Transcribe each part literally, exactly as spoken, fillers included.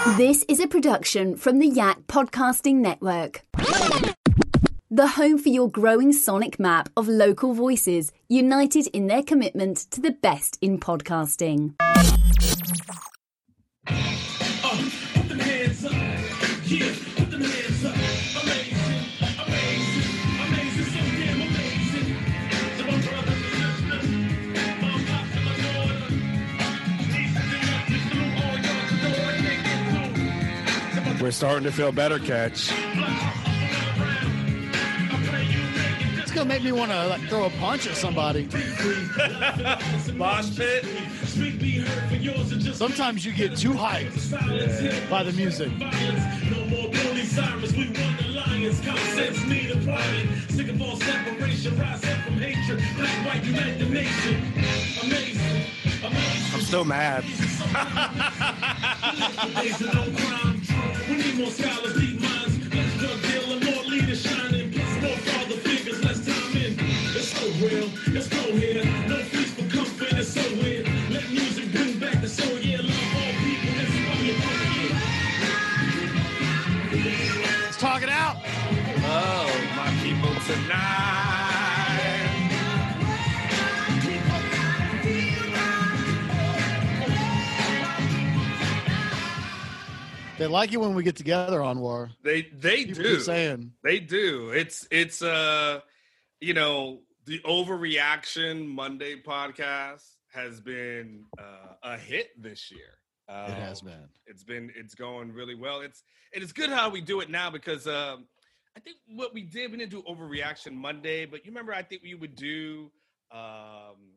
This is a production from the Yak Podcasting Network. The home for your growing sonic map of local voices, united in their commitment to the best in podcasting. We're starting to feel better, Catch. It's gonna make me want to like throw a punch at somebody. Mosh pit. Sometimes you get too hyped by the music. I'm still mad. We need more scholars, deep minds, less drug dealing, more leaders shining, plus more father figures, less time in. It's so real, it's cold here, no feast for comfort, it's so weird. Let music bring back the soul, yeah, love all people, that's why we're here. Let's talk it out. Oh, my people tonight. They like it when we get together on War. They they People do. keep saying. They do. It's it's uh you know, the Overreaction Monday podcast has been uh, a hit this year. Um, It has been. It's been it's going really well. It's and it's good how we do it now because um I think what we did, we didn't do Overreaction Monday, but you remember I think we would do um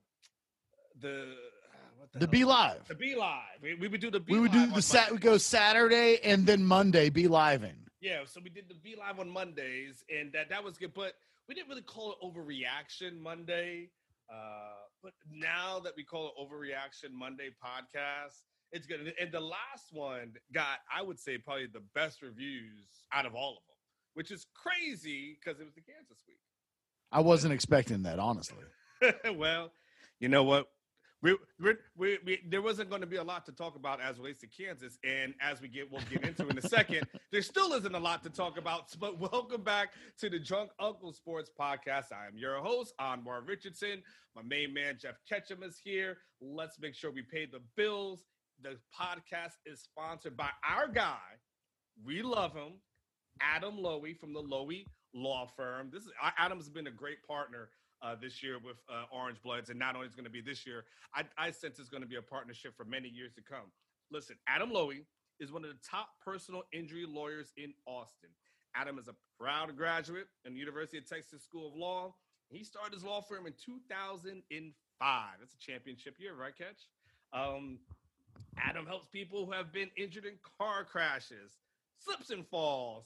the what the, The hell? Be Live. The Be Live. We, we would do the Be We would Live do on the sat. We Monday. go Saturday and then Monday. Be living. Yeah, so we did the Be Live on Mondays, and that that was good. But we didn't really call it Overreaction Monday. Uh, but now that we call it Overreaction Monday podcast, it's good. And the last one got, I would say, probably the best reviews out of all of them, which is crazy because it was the Kansas week. I wasn't expecting that, honestly. Well, you know what? We, we, we, we, there wasn't going to be a lot to talk about as relates to Kansas, and as we get, we'll get into in a second, there still isn't a lot to talk about. But welcome back to the Drunk Uncle Sports Podcast. I am your host, Anwar Richardson. My main man, Jeff Ketchum, is here. Let's make sure we pay the bills. The podcast is sponsored by our guy. We love him, Adam Lowy from the Lowy Law Firm. This is Adam's been a great partner Uh, this year with uh, Orange Bloods, and not only is going to be this year, I, I sense it's going to be a partnership for many years to come. Listen, Adam Lowy is one of the top personal injury lawyers in Austin. Adam is a proud graduate in the University of Texas School of Law. He started his law firm in two thousand five. That's a championship year, right, Catch? Um, Adam helps people who have been injured in car crashes, slips and falls,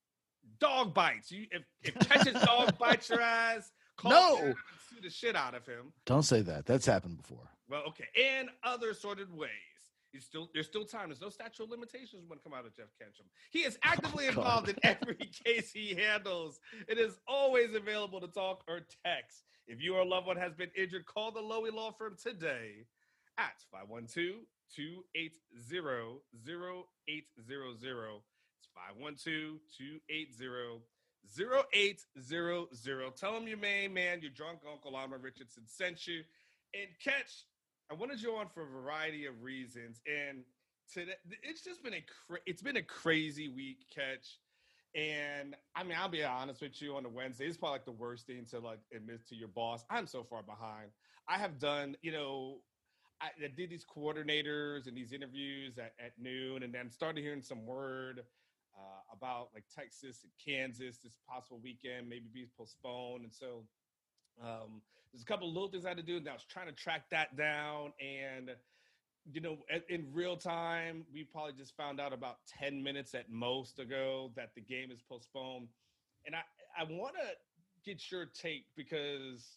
dog bites. You, if, if Catch's dog bites your ass, call No. him and sue the shit out of him. Don't say that. That's happened before. Well, okay, and other sorted ways. He's still there's still time. There's no statute of limitations when it come out of Jeff Ketchum. He is actively Oh, God. involved in every case he handles. It is always available to talk or text. If you or a loved one has been injured, call the Lowy Law Firm today at five one two, two eight zero, zero eight zero zero. It's five one two, two eight zero, zero eight zero zero. Tell them your main man, your drunk uncle, Alma Richardson, sent you. And Catch, I wanted you on for a variety of reasons. And today, it's just been a cra- it's been a crazy week, Catch. And I mean, I'll be honest with you, on the Wednesday, it's probably like the worst thing to like admit to your boss. I'm so far behind. I have done, you know, I, I did these coordinators and these interviews at, at noon, and then started hearing some word uh, about like Texas and Kansas this possible weekend, maybe be postponed. And so um, there's a couple of little things I had to do, and I was trying to track that down. And you know, in real time, we probably just found out about ten minutes at most ago that the game is postponed. And I, I want to get your take, because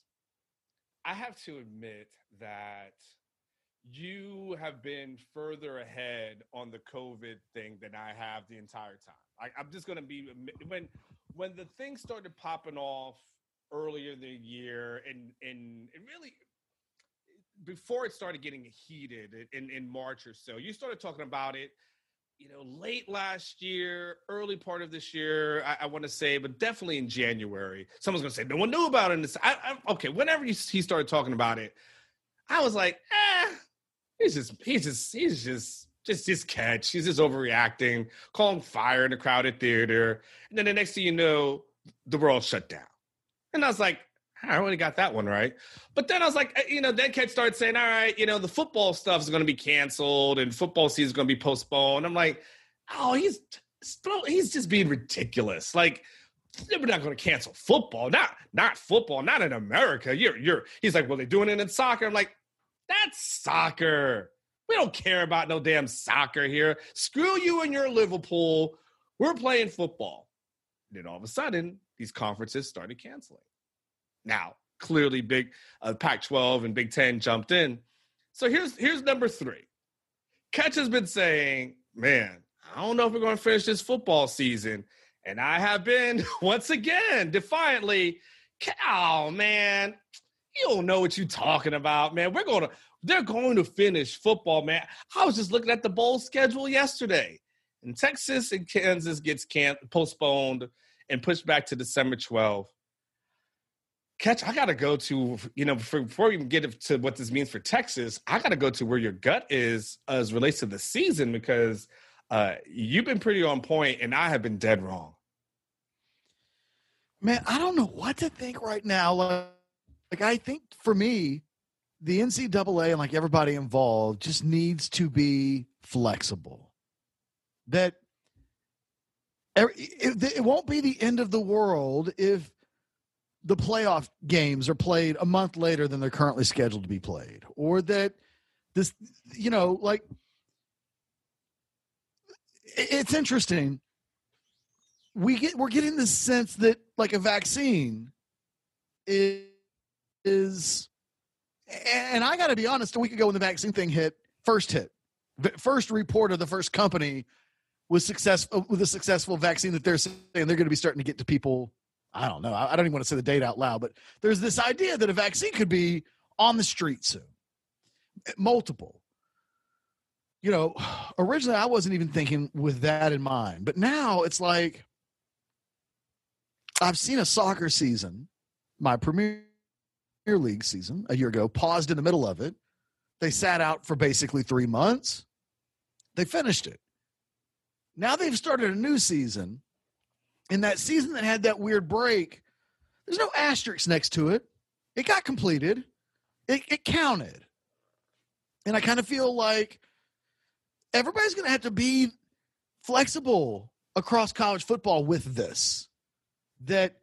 I have to admit that you have been further ahead on the COVID thing than I have the entire time. I, I'm just going to be, when when the thing started popping off earlier in the year, and, and it really, before it started getting heated in, in March or so, you started talking about it. you know, late last year, early part of this year, I, I want to say, but definitely in January, someone's going to say, no one knew about it. And I, I, okay, whenever he started talking about it, I was like, eh, he's just, he's just, he's just, just his catch. He's just overreacting, calling fire in the crowded theater. And then the next thing you know, the world shut down. And I was like, I already got that one right. But then I was like, you know, then Catch started saying, all right, you know, the football stuff is going to be canceled and football season is going to be postponed. I'm like, oh, he's he's just being ridiculous. Like, we're not going to cancel football. Not not football, not in America. You're you're. He's like, well, they're doing it in soccer. I'm like, that's soccer. We don't care about no damn soccer here. Screw you and your Liverpool. We're playing football. And then all of a sudden, these conferences started canceling. Now, clearly, big uh, Pac twelve and Big Ten jumped in. So here's here's number three. Catch has been saying, man, I don't know if we're going to finish this football season. And I have been, once again, defiantly, oh, man, you don't know what you're talking about, man. We're going to, they're going to finish football, man. I was just looking at the bowl schedule yesterday. And Texas and Kansas gets can- postponed and pushed back to December twelfth. Catch, I got to go to, you know, before, before we even get to what this means for Texas, I got to go to where your gut is as relates to the season, because uh, you've been pretty on point and I have been dead wrong. Man, I don't know what to think right now. Like, like I think for me, the N C double A and like everybody involved just needs to be flexible. That it, it won't be the end of the world if the playoff games are played a month later than they're currently scheduled to be played, or that this, you know, like it's interesting. We get, we're getting the sense that like a vaccine is, is and I got to be honest, a week ago when the vaccine thing hit, first hit, first report of the first company was successful with a successful vaccine that they're saying they're going to be starting to get to people. I don't know. I don't even want to say the date out loud, but there's this idea that a vaccine could be on the street soon. Multiple. You know, originally I wasn't even thinking with that in mind, but now it's like I've seen a soccer season, my Premier League season a year ago, paused in the middle of it. They sat out for basically three months. They finished it. Now they've started a new season. In that season that had that weird break, there's no asterisk next to it. It got completed. It, it counted. And I kind of feel like everybody's going to have to be flexible across college football with this. That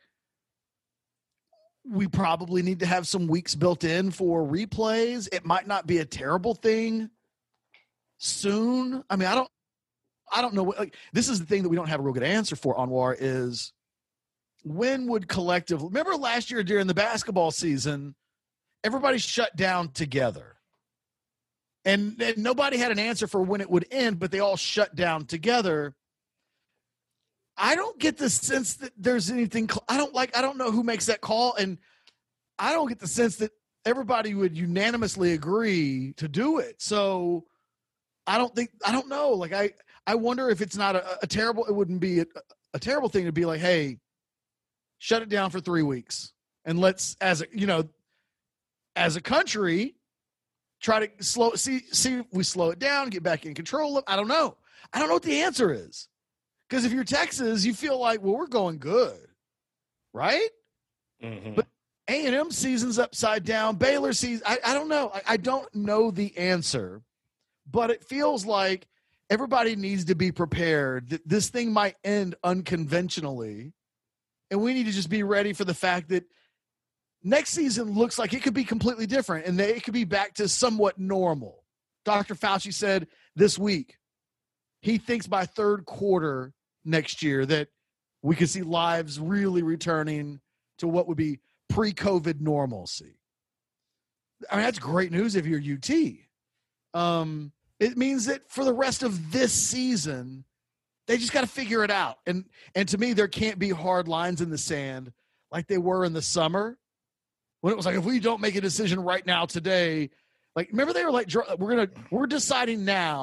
we probably need to have some weeks built in for replays. It might not be a terrible thing soon. I mean, I don't, I don't know what, like, this is the thing that we don't have a real good answer for, Anwar, is when would collective, remember last year during the basketball season, everybody shut down together and, and nobody had an answer for when it would end, but they all shut down together. I don't get the sense that there's anything, I don't like, I don't know who makes that call. And I don't get the sense that everybody would unanimously agree to do it. So I don't think, I don't know. Like I, I wonder if it's not a, a terrible, it wouldn't be a, a terrible thing to be like, hey, shut it down for three weeks. And let's, as a, you know, as a country, try to slow, see, see if we slow it down, get back in control of, I don't know. I don't know what the answer is. Because if you're Texas, you feel like, well, we're going good, right? Mm-hmm. But A and M season's upside down. Baylor season, I, I don't know. I, I don't know the answer. But it feels like everybody needs to be prepared that this thing might end unconventionally. And we need to just be ready for the fact that next season looks like it could be completely different and that it could be back to somewhat normal. Doctor Fauci said this week, he thinks by third quarter next year that we could see lives really returning to what would be pre-COVID normalcy. I mean, that's great news if you're U T. Um, It means that for the rest of this season, they just got to figure it out. And and to me, there can't be hard lines in the sand like they were in the summer when it was like, if we don't make a decision right now today, like remember they were like, we're gonna we're deciding now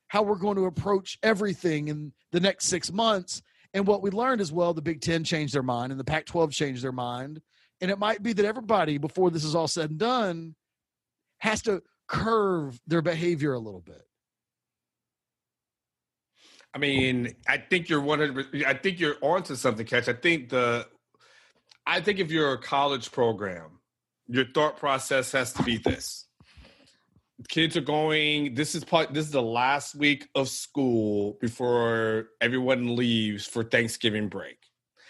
how we're going to approach everything in the next six months. And what we learned is, well, the Big Ten changed their mind and the Pac twelve changed their mind. And it might be that everybody, before this is all said and done, has to curve their behavior a little bit. I mean, I think you're one hundred percent, I think you're onto something, Catch. I think the, I think if you're a college program, your thought process has to be this. Kids are going, this is part, this is the last week of school before everyone leaves for Thanksgiving break.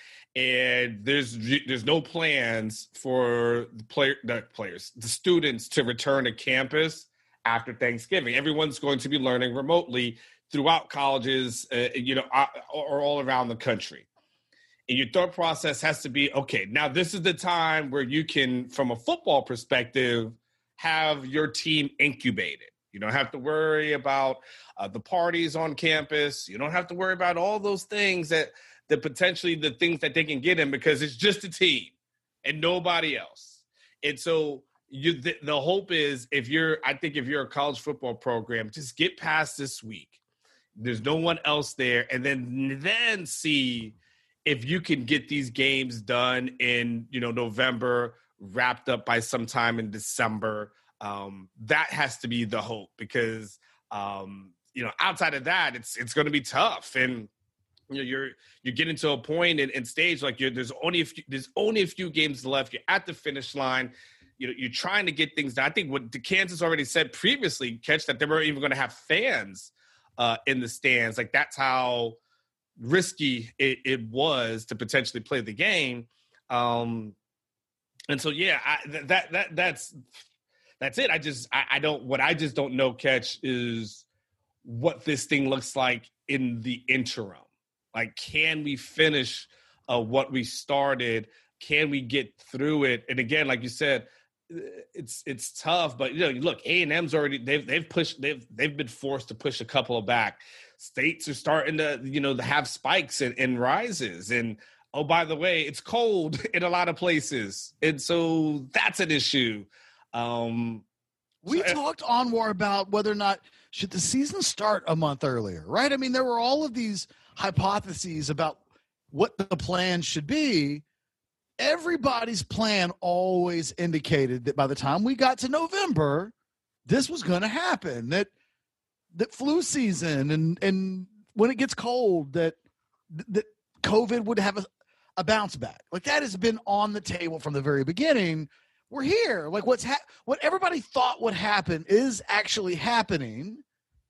And there's there's no plans for the player the players, the students to return to campus after Thanksgiving. Everyone's going to be learning remotely throughout colleges, uh, you know, uh, or all around the country. And your thought process has to be, okay, now this is the time where you can, from a football perspective, have your team incubated. You don't have to worry about uh, the parties on campus. You don't have to worry about all those things that, that potentially the things that they can get in, because it's just a team and nobody else. And so you, the, the hope is, if you're, I think if you're a college football program, just get past this week. There's no one else there. And then, then see if you can get these games done in, you know, November, wrapped up by sometime in December. Um, that has to be the hope, because, um, you know, outside of that, it's, it's going to be tough. And, you know, you're, you're getting to a point in, in stage, like you're, there's only a few, there's only a few games left. You're at the finish line. You know, you're trying to get things done. I think what Kansas already said previously, Catch, that they weren't even going to have fans uh, in the stands. Like, that's how risky it, it was to potentially play the game. Um, And so, yeah, I, that that that's that's it. I just I, I don't what I just don't know, Catch, is what this thing looks like in the interim. Like, can we finish uh, what we started? Can we get through it? And again, like you said, it's it's tough. But you know, look, A and M's already they've they've pushed they've they've been forced to push a couple of back. States are starting to you know to have spikes and, and rises and. Oh, by the way, it's cold in a lot of places. And so that's an issue. Um, we so, talked on War about whether or not should the season start a month earlier, right? I mean, there were all of these hypotheses about what the plan should be. Everybody's plan always indicated that by the time we got to November, this was going to happen, that that flu season and, and when it gets cold, that that COVID would have a, a bounce back. Like, that has been on the table from the very beginning. We're here. Like, what's ha- what everybody thought would happen is actually happening.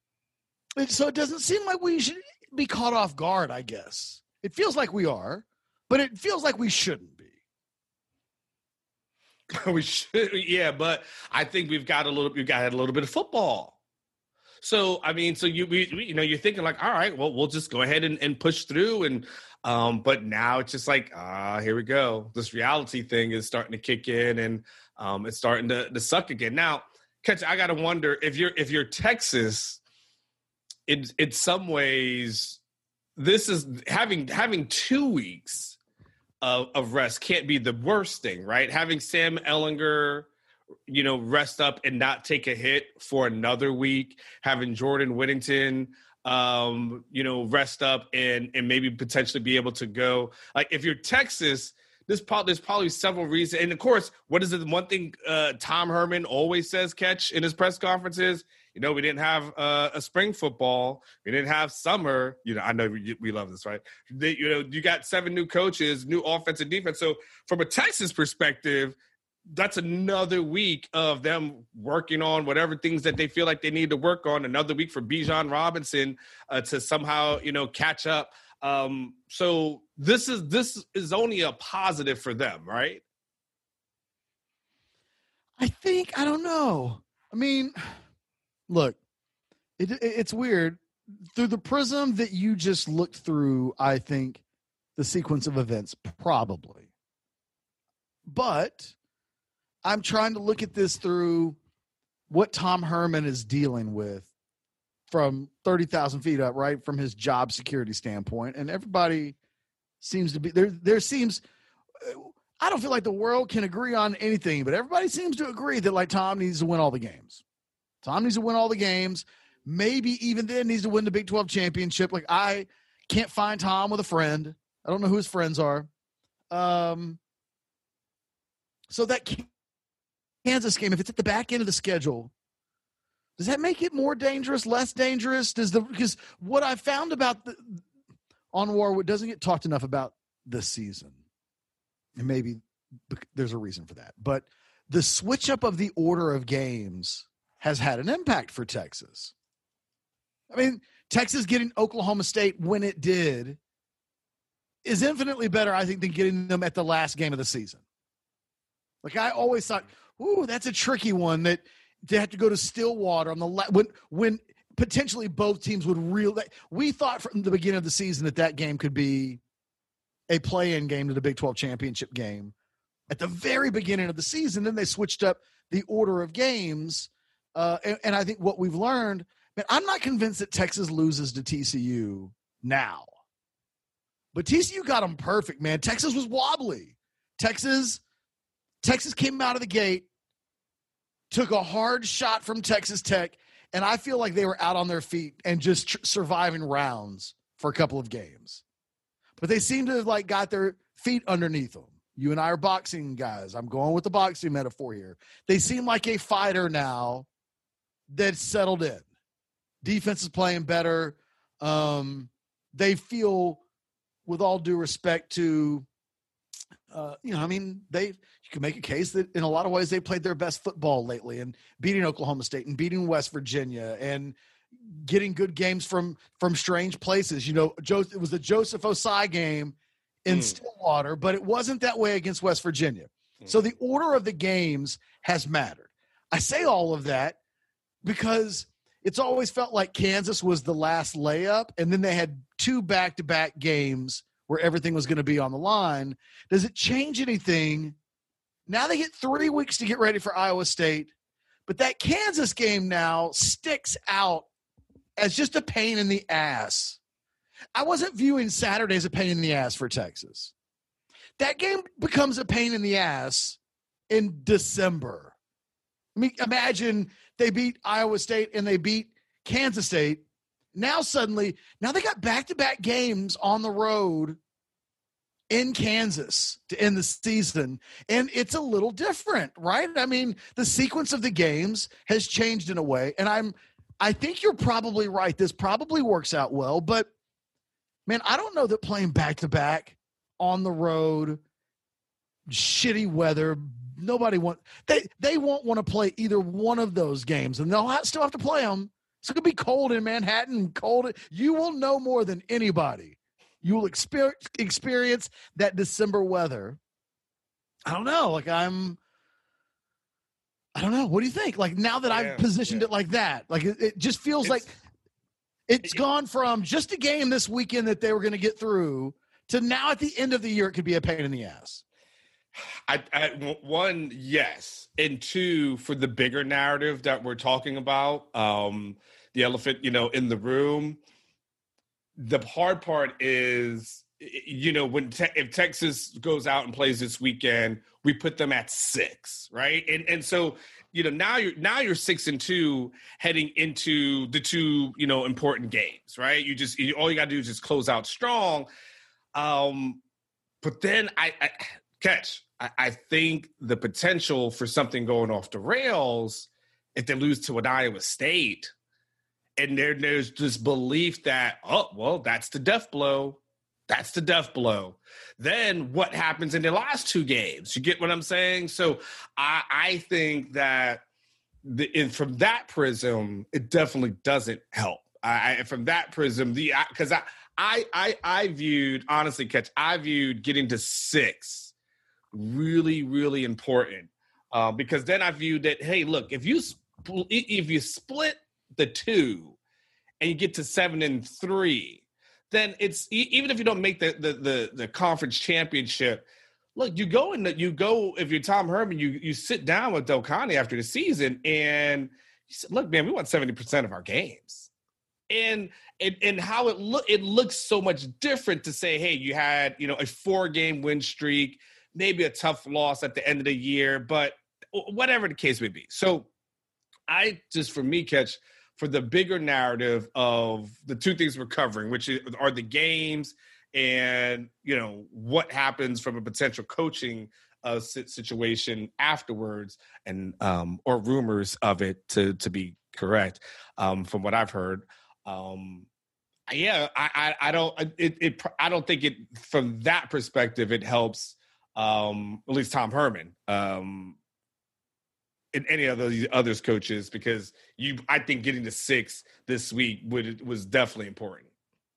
And so it doesn't seem like we should be caught off guard, I guess. It feels like we are, but it feels like we shouldn't be. we should, yeah, but I think we've got a little, we've got a little bit of football. So, I mean, so you, we, we, you know, you're thinking like, all right, well, we'll just go ahead and, and push through. And, um, but now it's just like, ah, uh, here we go. This reality thing is starting to kick in, and um, it's starting to, to suck again. Now, Catch, I got to wonder if you're, if you're Texas, in, in some ways, this is having, having two weeks of, of rest can't be the worst thing, right? Having Sam Ehlinger, you know, rest up and not take a hit for another week, having Jordan Whittington, um, you know, rest up and and maybe potentially be able to go. Like, if you're Texas, there's probably, there's probably several reasons. And, of course, what is it? One thing uh, Tom Herman always says, Catch, in his press conferences, you know, we didn't have uh, a spring football. We didn't have summer. You know, I know we, we love this, right? They, you know, you got seven new coaches, new offense and defense. So from a Texas perspective, that's another week of them working on whatever things that they feel like they need to work on. Another week for Bijan Robinson uh, to somehow, you know, catch up. Um, so this is this is only a positive for them, right? I think, I don't know. I mean, look, it, it, it's weird. Through the prism that you just looked through, I think the sequence of events, probably. But I'm trying to look at this through what Tom Herman is dealing with from thirty thousand feet up, right, from his job security standpoint. And everybody seems to be there. There seems, I don't feel like the world can agree on anything, but everybody seems to agree that, like, Tom needs to win all the games. Tom needs to win all the games. maybe even then needs to win the Big twelve championship. Like, I can't find Tom with a friend. I don't know who his friends are. Um, so that Kansas game, if it's at the back end of the schedule, does that make it more dangerous, less dangerous? Does the because what I found about the Anwar, what doesn't get talked enough about this season, and maybe there's a reason for that, but the switch up of the order of games has had an impact for Texas. I mean, Texas getting Oklahoma State when it did is infinitely better, I think, than getting them at the last game of the season. Like, I always thought, ooh, that's a tricky one that they have to go to Stillwater on the la- when when potentially both teams would real. We thought from the beginning of the season that that game could be a play-in game to the Big twelve championship game at the very beginning of the season. Then they switched up the order of games, uh, and, and I think what we've learned. Man, I'm not convinced that Texas loses to T C U now, but T C U got them perfect, man. Texas was wobbly. Texas, Texas came out of the gate, took a hard shot from Texas Tech, and I feel like they were out on their feet and just tr- surviving rounds for a couple of games. But they seem to have like got their feet underneath them. You and I are boxing guys. I'm going with the boxing metaphor here. They seem like a fighter now that's settled in. Defense is playing better. Um, they feel, with all due respect to, uh, you know, I mean, they you can make a case that in a lot of ways they played their best football lately, and beating Oklahoma State and beating West Virginia and getting good games from from strange places. You know, Joe, it was the Joseph Osai game in mm. Stillwater, but it wasn't that way against West Virginia. Mm. So the order of the games has mattered. I say all of that because it's always felt like Kansas was the last layup, and then they had two back-to-back games where everything was going to be on the line. Does it change anything? Now they get three weeks to get ready for Iowa State, but that Kansas game now sticks out as just a pain in the ass. I wasn't viewing Saturday as a pain in the ass for Texas. That game becomes a pain in the ass in December. I mean, imagine they beat Iowa State and they beat Kansas State. Now suddenly, now they got back-to-back games on the road in Kansas to end the season, and it's a little different, right? I mean, the sequence of the games has changed in a way, and I'm, I think you're probably right. This probably works out well, but man, I don't know that playing back-to-back on the road, shitty weather, nobody want they they won't want to play either one of those games, and they'll have, still have to play them. It's going to be cold in Manhattan, cold. You will know more than anybody. You will experience experience that December weather. I don't know. Like I'm, I don't know. What do you think? Like now that yeah, I've positioned yeah. it like that, like it, it just feels it's, like it's it, gone from just a game this weekend that they were going to get through to now at the end of the year it could be a pain in the ass. I, I, one, yes. And two, for the bigger narrative that we're talking about, um, the elephant, you know, in the room, the hard part is, you know, when te- if Texas goes out and plays this weekend, we put them at six, right? And and so, you know, now you're now you're six and two heading into the two, you know, important games, right? You just you, all you got to do is just close out strong. Um, but then I, I catch. I think the potential for something going off the rails if they lose to an Iowa State, and there, there's this belief that, oh, well, that's the death blow. That's the death blow. Then what happens in the last two games? You get what I'm saying? So I, I think that the, in, from that prism, it definitely doesn't help. I, from that prism, the because I, I, I, I viewed, honestly, Catch, I viewed getting to six really, really important uh, because then I viewed that, hey, look, if you spl- if you split the two and you get to seven and three, then it's even if you don't make the the the, the conference championship. Look, you go in the, you go if you're Tom Herman, you you sit down with Del Conte after the season and you said, look, man, we won seventy percent of our games. And and, and how it look it looks so much different to say, hey, you had, you know, a four game win streak. Maybe a tough loss at the end of the year, but whatever the case may be. So I just, for me, Catch, for the bigger narrative of the two things we're covering, which are the games and, you know, what happens from a potential coaching uh, situation afterwards, and um, or rumors of it to to be correct, um, from what I've heard. Um, yeah, I, I, I don't it, it I don't think it from that perspective it helps um, at least Tom Herman um, and any of those others coaches, because you I think getting to six this week would was definitely important.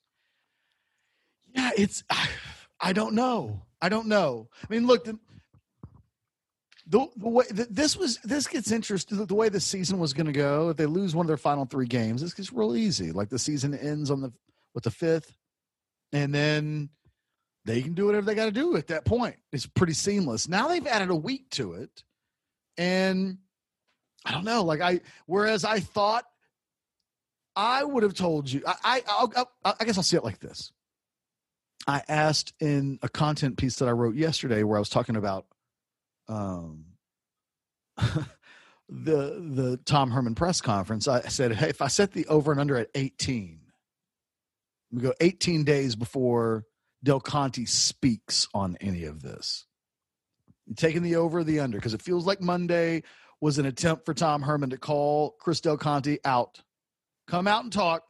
Yeah, it's I don't know. I don't know. I mean, look, the, the, the way the, this was this gets interesting. The, the way the season was going to go, if they lose one of their final three games, this gets real easy. Like the season ends on the with the fifth, and then they can do whatever they got to do at that point. It's pretty seamless. Now they've added a week to it, and I don't know. Like I, whereas I thought I would have told you, I, I, I'll, I'll, I guess I'll see it like this. I asked in a content piece that I wrote yesterday where I was talking about um, the the Tom Herman press conference. I said, hey, if I set the over and under at eighteen, we go eighteen days before Del Conte speaks on any of this. You taking the over or the under? Because it feels like Monday was an attempt for Tom Herman to call Chris Del Conte out. Come out and talk.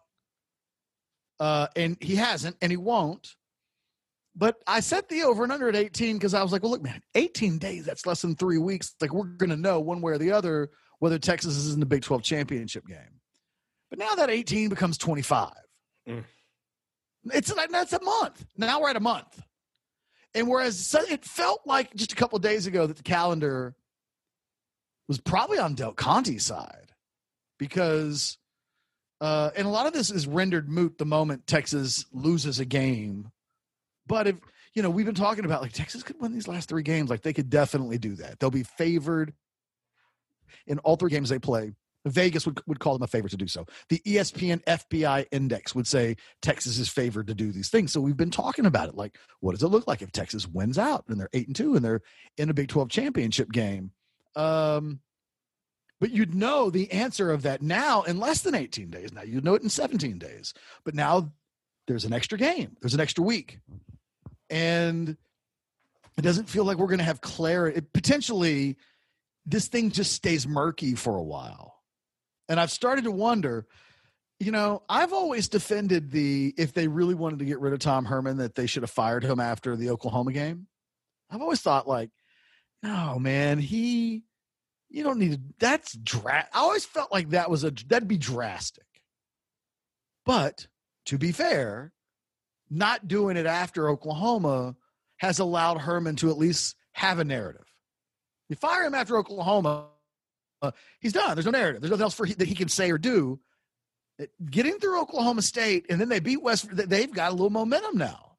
Uh, and he hasn't, and he won't. But I set the over and under at eighteen because I was like, well, look, man, eighteen days, that's less than three weeks. Like, we're going to know one way or the other whether Texas is in the Big twelve championship game. But now that eighteen becomes twenty-five. Mm. It's like, that's a month. Now we're at a month. And whereas it felt like just a couple of days ago that the calendar was probably on Del Conte's side, because uh, and a lot of this is rendered moot the moment Texas loses a game. But if, you know, we've been talking about like Texas could win these last three games. Like they could definitely do that. They'll be favored in all three games they play. Vegas would, would call them a favorite to do so. The E S P N F B I index would say Texas is favored to do these things. So we've been talking about it. Like, what does it look like if Texas wins out and they're eight and two and they're in a Big twelve championship game? Um, but you'd know the answer of that now in less than eighteen days. Now you'd know it in seventeen days. But now there's an extra game. There's an extra week. And it doesn't feel like we're going to have clarity. It, potentially, this thing just stays murky for a while. And I've started to wonder, you know, I've always defended the, if they really wanted to get rid of Tom Herman, that they should have fired him after the Oklahoma game. I've always thought like, no, man, he, you don't need to, that's dra- I always felt like that was a, that'd be drastic. But to be fair, not doing it after Oklahoma has allowed Herman to at least have a narrative. You fire him after Oklahoma, uh, he's done. There's no narrative. There's nothing else for he, that he can say or do. It, getting through Oklahoma State, and then they beat West, they've got a little momentum now.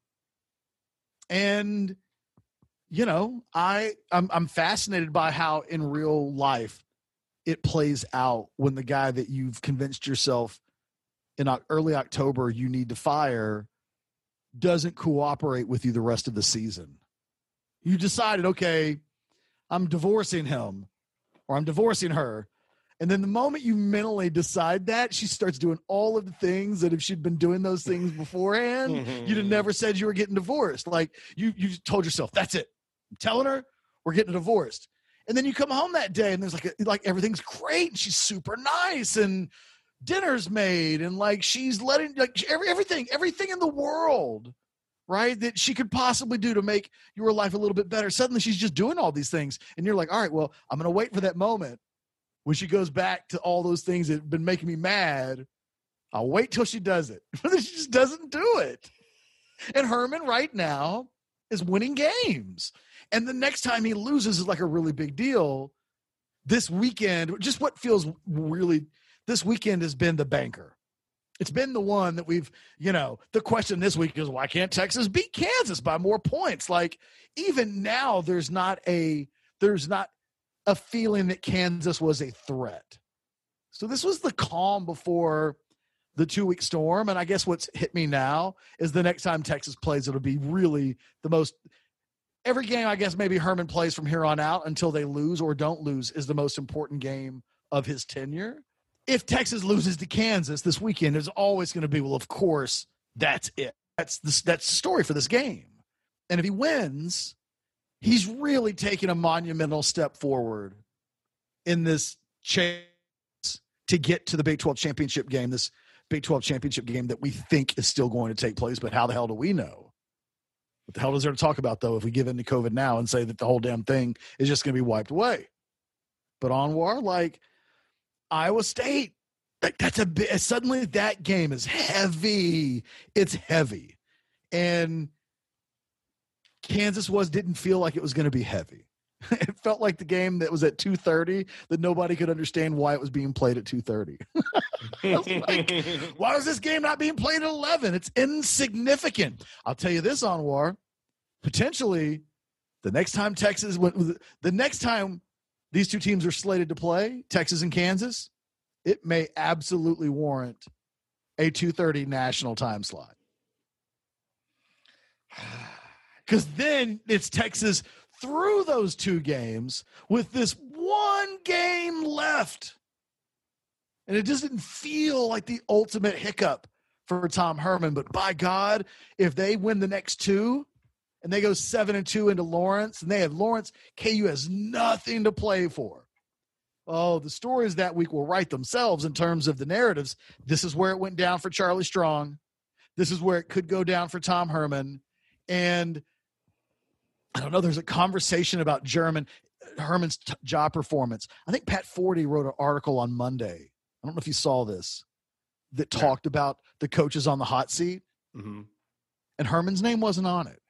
And, you know, I, I'm, I'm fascinated by how in real life it plays out when the guy that you've convinced yourself in early October you need to fire doesn't cooperate with you the rest of the season. You decided, okay, I'm divorcing him or I'm divorcing her. And then the moment you mentally decide that, she starts doing all of the things that if she'd been doing those things beforehand, you'd have never said you were getting divorced. Like you, you told yourself, that's it. I'm telling her we're getting divorced. And then you come home that day and there's like, a, like everything's great. And she's super nice and dinner's made and like she's letting like every, everything everything in the world, right, that she could possibly do to make your life a little bit better. Suddenly she's just doing all these things and you're like, all right, well, I'm gonna wait for that moment when she goes back to all those things that have been making me mad. I'll wait till she does it. But then she just doesn't do it. And Herman right now is winning games, and the next time he loses is like a really big deal. This weekend, just what feels really this weekend has been the banker. It's been the one that we've, you know, the question this week is, why can't Texas beat Kansas by more points? Like, even now, there's not a, there's not a feeling that Kansas was a threat. So this was the calm before the two-week storm. And I guess what's hit me now is the next time Texas plays, it'll be really the most, every game I guess maybe Herman plays from here on out until they lose or don't lose is the most important game of his tenure. if Texas loses to Kansas this weekend, there's always going to be, well, of course, that's it. That's the, that's the story for this game. And if he wins, he's really taking a monumental step forward in this chance to get to the Big twelve championship game, this Big twelve championship game that we think is still going to take place. But how the hell do we know? What the hell is there to talk about, though, if we give in to COVID now and say that the whole damn thing is just going to be wiped away? But Anwar, like Iowa State, like that's a bit, suddenly that game is heavy. It's heavy. And Kansas was, didn't feel like it was going to be heavy. It felt like the game that was at two thirty that nobody could understand why it was being played at two thirty. Like, why is this game not being played at eleven? It's insignificant. I'll tell you this, Anwar, potentially the next time Texas, the next time these two teams are slated to play, Texas and Kansas, it may absolutely warrant a two thirty national time slot. Because then it's Texas through those two games with this one game left. And it just didn't feel like the ultimate hiccup for Tom Herman. But by God, if they win the next two and they go seven and two into Lawrence, and they have Lawrence, K U has nothing to play for. Oh, the stories that week will write themselves in terms of the narratives. This is where it went down for Charlie Strong. This is where it could go down for Tom Herman. And I don't know, there's a conversation about German Herman's t- job performance. I think Pat Forty wrote an article on Monday. I don't know if you saw this, that talked about the coaches on the hot seat. Mm-hmm. And Herman's name wasn't on it.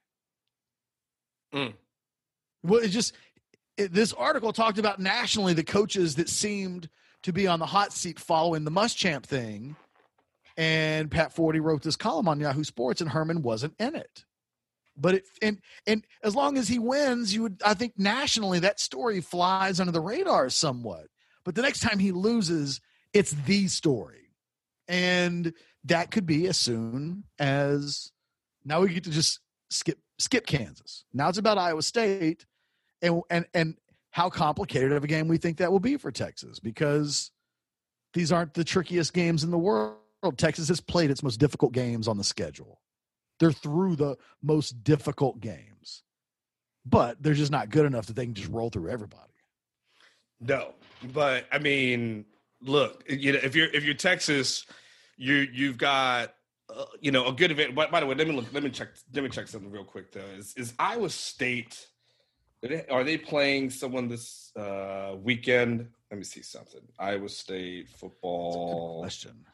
Mm. Well, it just, it, this article talked about nationally the coaches that seemed to be on the hot seat following the Muschamp thing. And Pat Forty wrote this column on Yahoo Sports, and Herman wasn't in it. But it, and and as long as he wins, you would, I think nationally that story flies under the radar somewhat. But the next time he loses, it's the story. And that could be as soon as now we get to just skip skip Kansas. Now it's about Iowa State and and and how complicated of a game we think that will be for Texas, because these aren't the trickiest games in the world. Texas has played its most difficult games on the schedule. They're through the most difficult games, but they're just not good enough that they can just roll through everybody. No, but I mean, look, you know, if you're if you're Texas, you you've got uh, you know a good event. By, by the way, let me look. Let me check. Let me check something real quick though. Is is Iowa State? Are they, are they playing someone this uh, weekend? Let me see something. Iowa State football. That's a good question.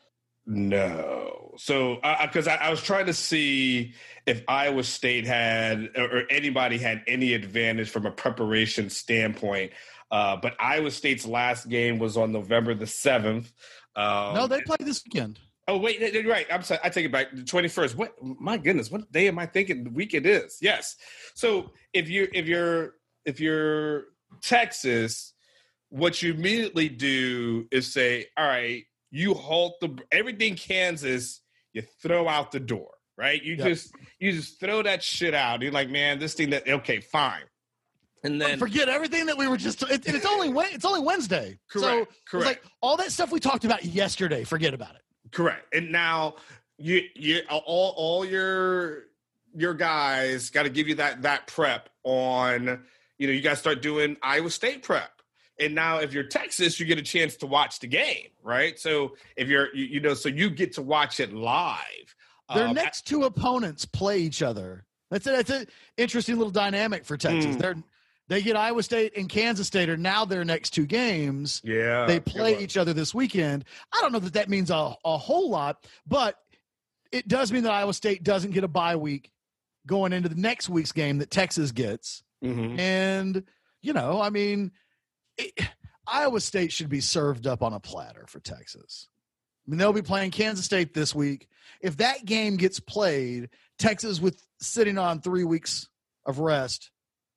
No. So, because I, I, I was trying to see if Iowa State had or, or anybody had any advantage from a preparation standpoint. Uh, but Iowa State's last game was on November the seventh. Um, no, they play this weekend. Oh, wait, you're right. I'm sorry. I take it back. The twenty-first. What? My goodness. What day am I thinking the week it is? Yes. So if you if you're if you're Texas, what you immediately do is say, all right, you halt the everything Kansas, you throw out the door, right? You yep. just you just throw that shit out. You're like, man, this thing that okay, fine. And then forget everything that we were just. It, it's only it's only Wednesday. Correct. So correct. It's like all that stuff we talked about yesterday. Forget about it. Correct. And now you you all all your your guys got to give you that that prep on. You know, you got to start doing Iowa State prep. And now if you're Texas, you get a chance to watch the game, right? So if you're, you, you know, so you get to watch it live. Their um, next two opponents play each other. That's a, that's an interesting little dynamic for Texas. Mm. They're They get Iowa State and Kansas State are now their next two games. Yeah. They play each other this weekend. I don't know that that means a, a whole lot, but it does mean that Iowa State doesn't get a bye week going into the next week's game that Texas gets. Mm-hmm. And, you know, I mean – It, Iowa State should be served up on a platter for Texas. I mean, they'll be playing Kansas State this week. If that game gets played, Texas with sitting on three weeks of rest,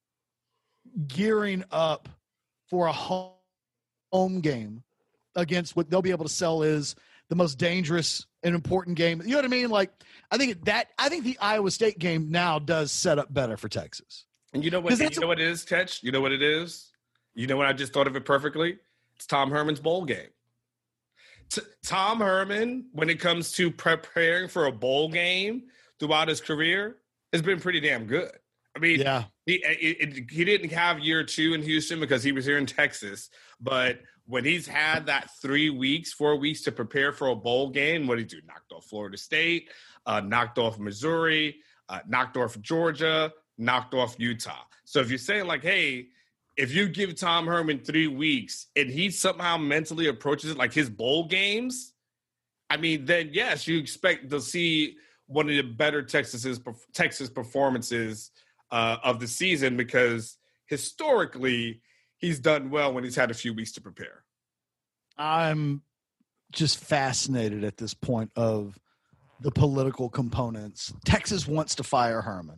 gearing up for a home, home game against what they'll be able to sell is the most dangerous and important game. You know what I mean? Like, I think that I think the Iowa State game now does set up better for Texas. And you know what? You know what it is, Tetch? You know what it is? You know what I just thought of it perfectly? It's Tom Herman's bowl game. T- Tom Herman, when it comes to preparing for a bowl game throughout his career, has been pretty damn good. I mean, Yeah. he it, it, he didn't have year two in Houston because he was here in Texas, but when he's had that three weeks, four weeks to prepare for a bowl game, what did he do? Knocked off Florida State, uh, knocked off Missouri, uh, knocked off Georgia, knocked off Utah. So if you're saying like, hey, if you give Tom Herman three weeks and he somehow mentally approaches it like his bowl games, I mean, then yes, you expect to see one of the better Texas's Texas performances uh, of the season, because historically he's done well when he's had a few weeks to prepare. I'm just fascinated at this point of the political components. Texas wants to fire Herman,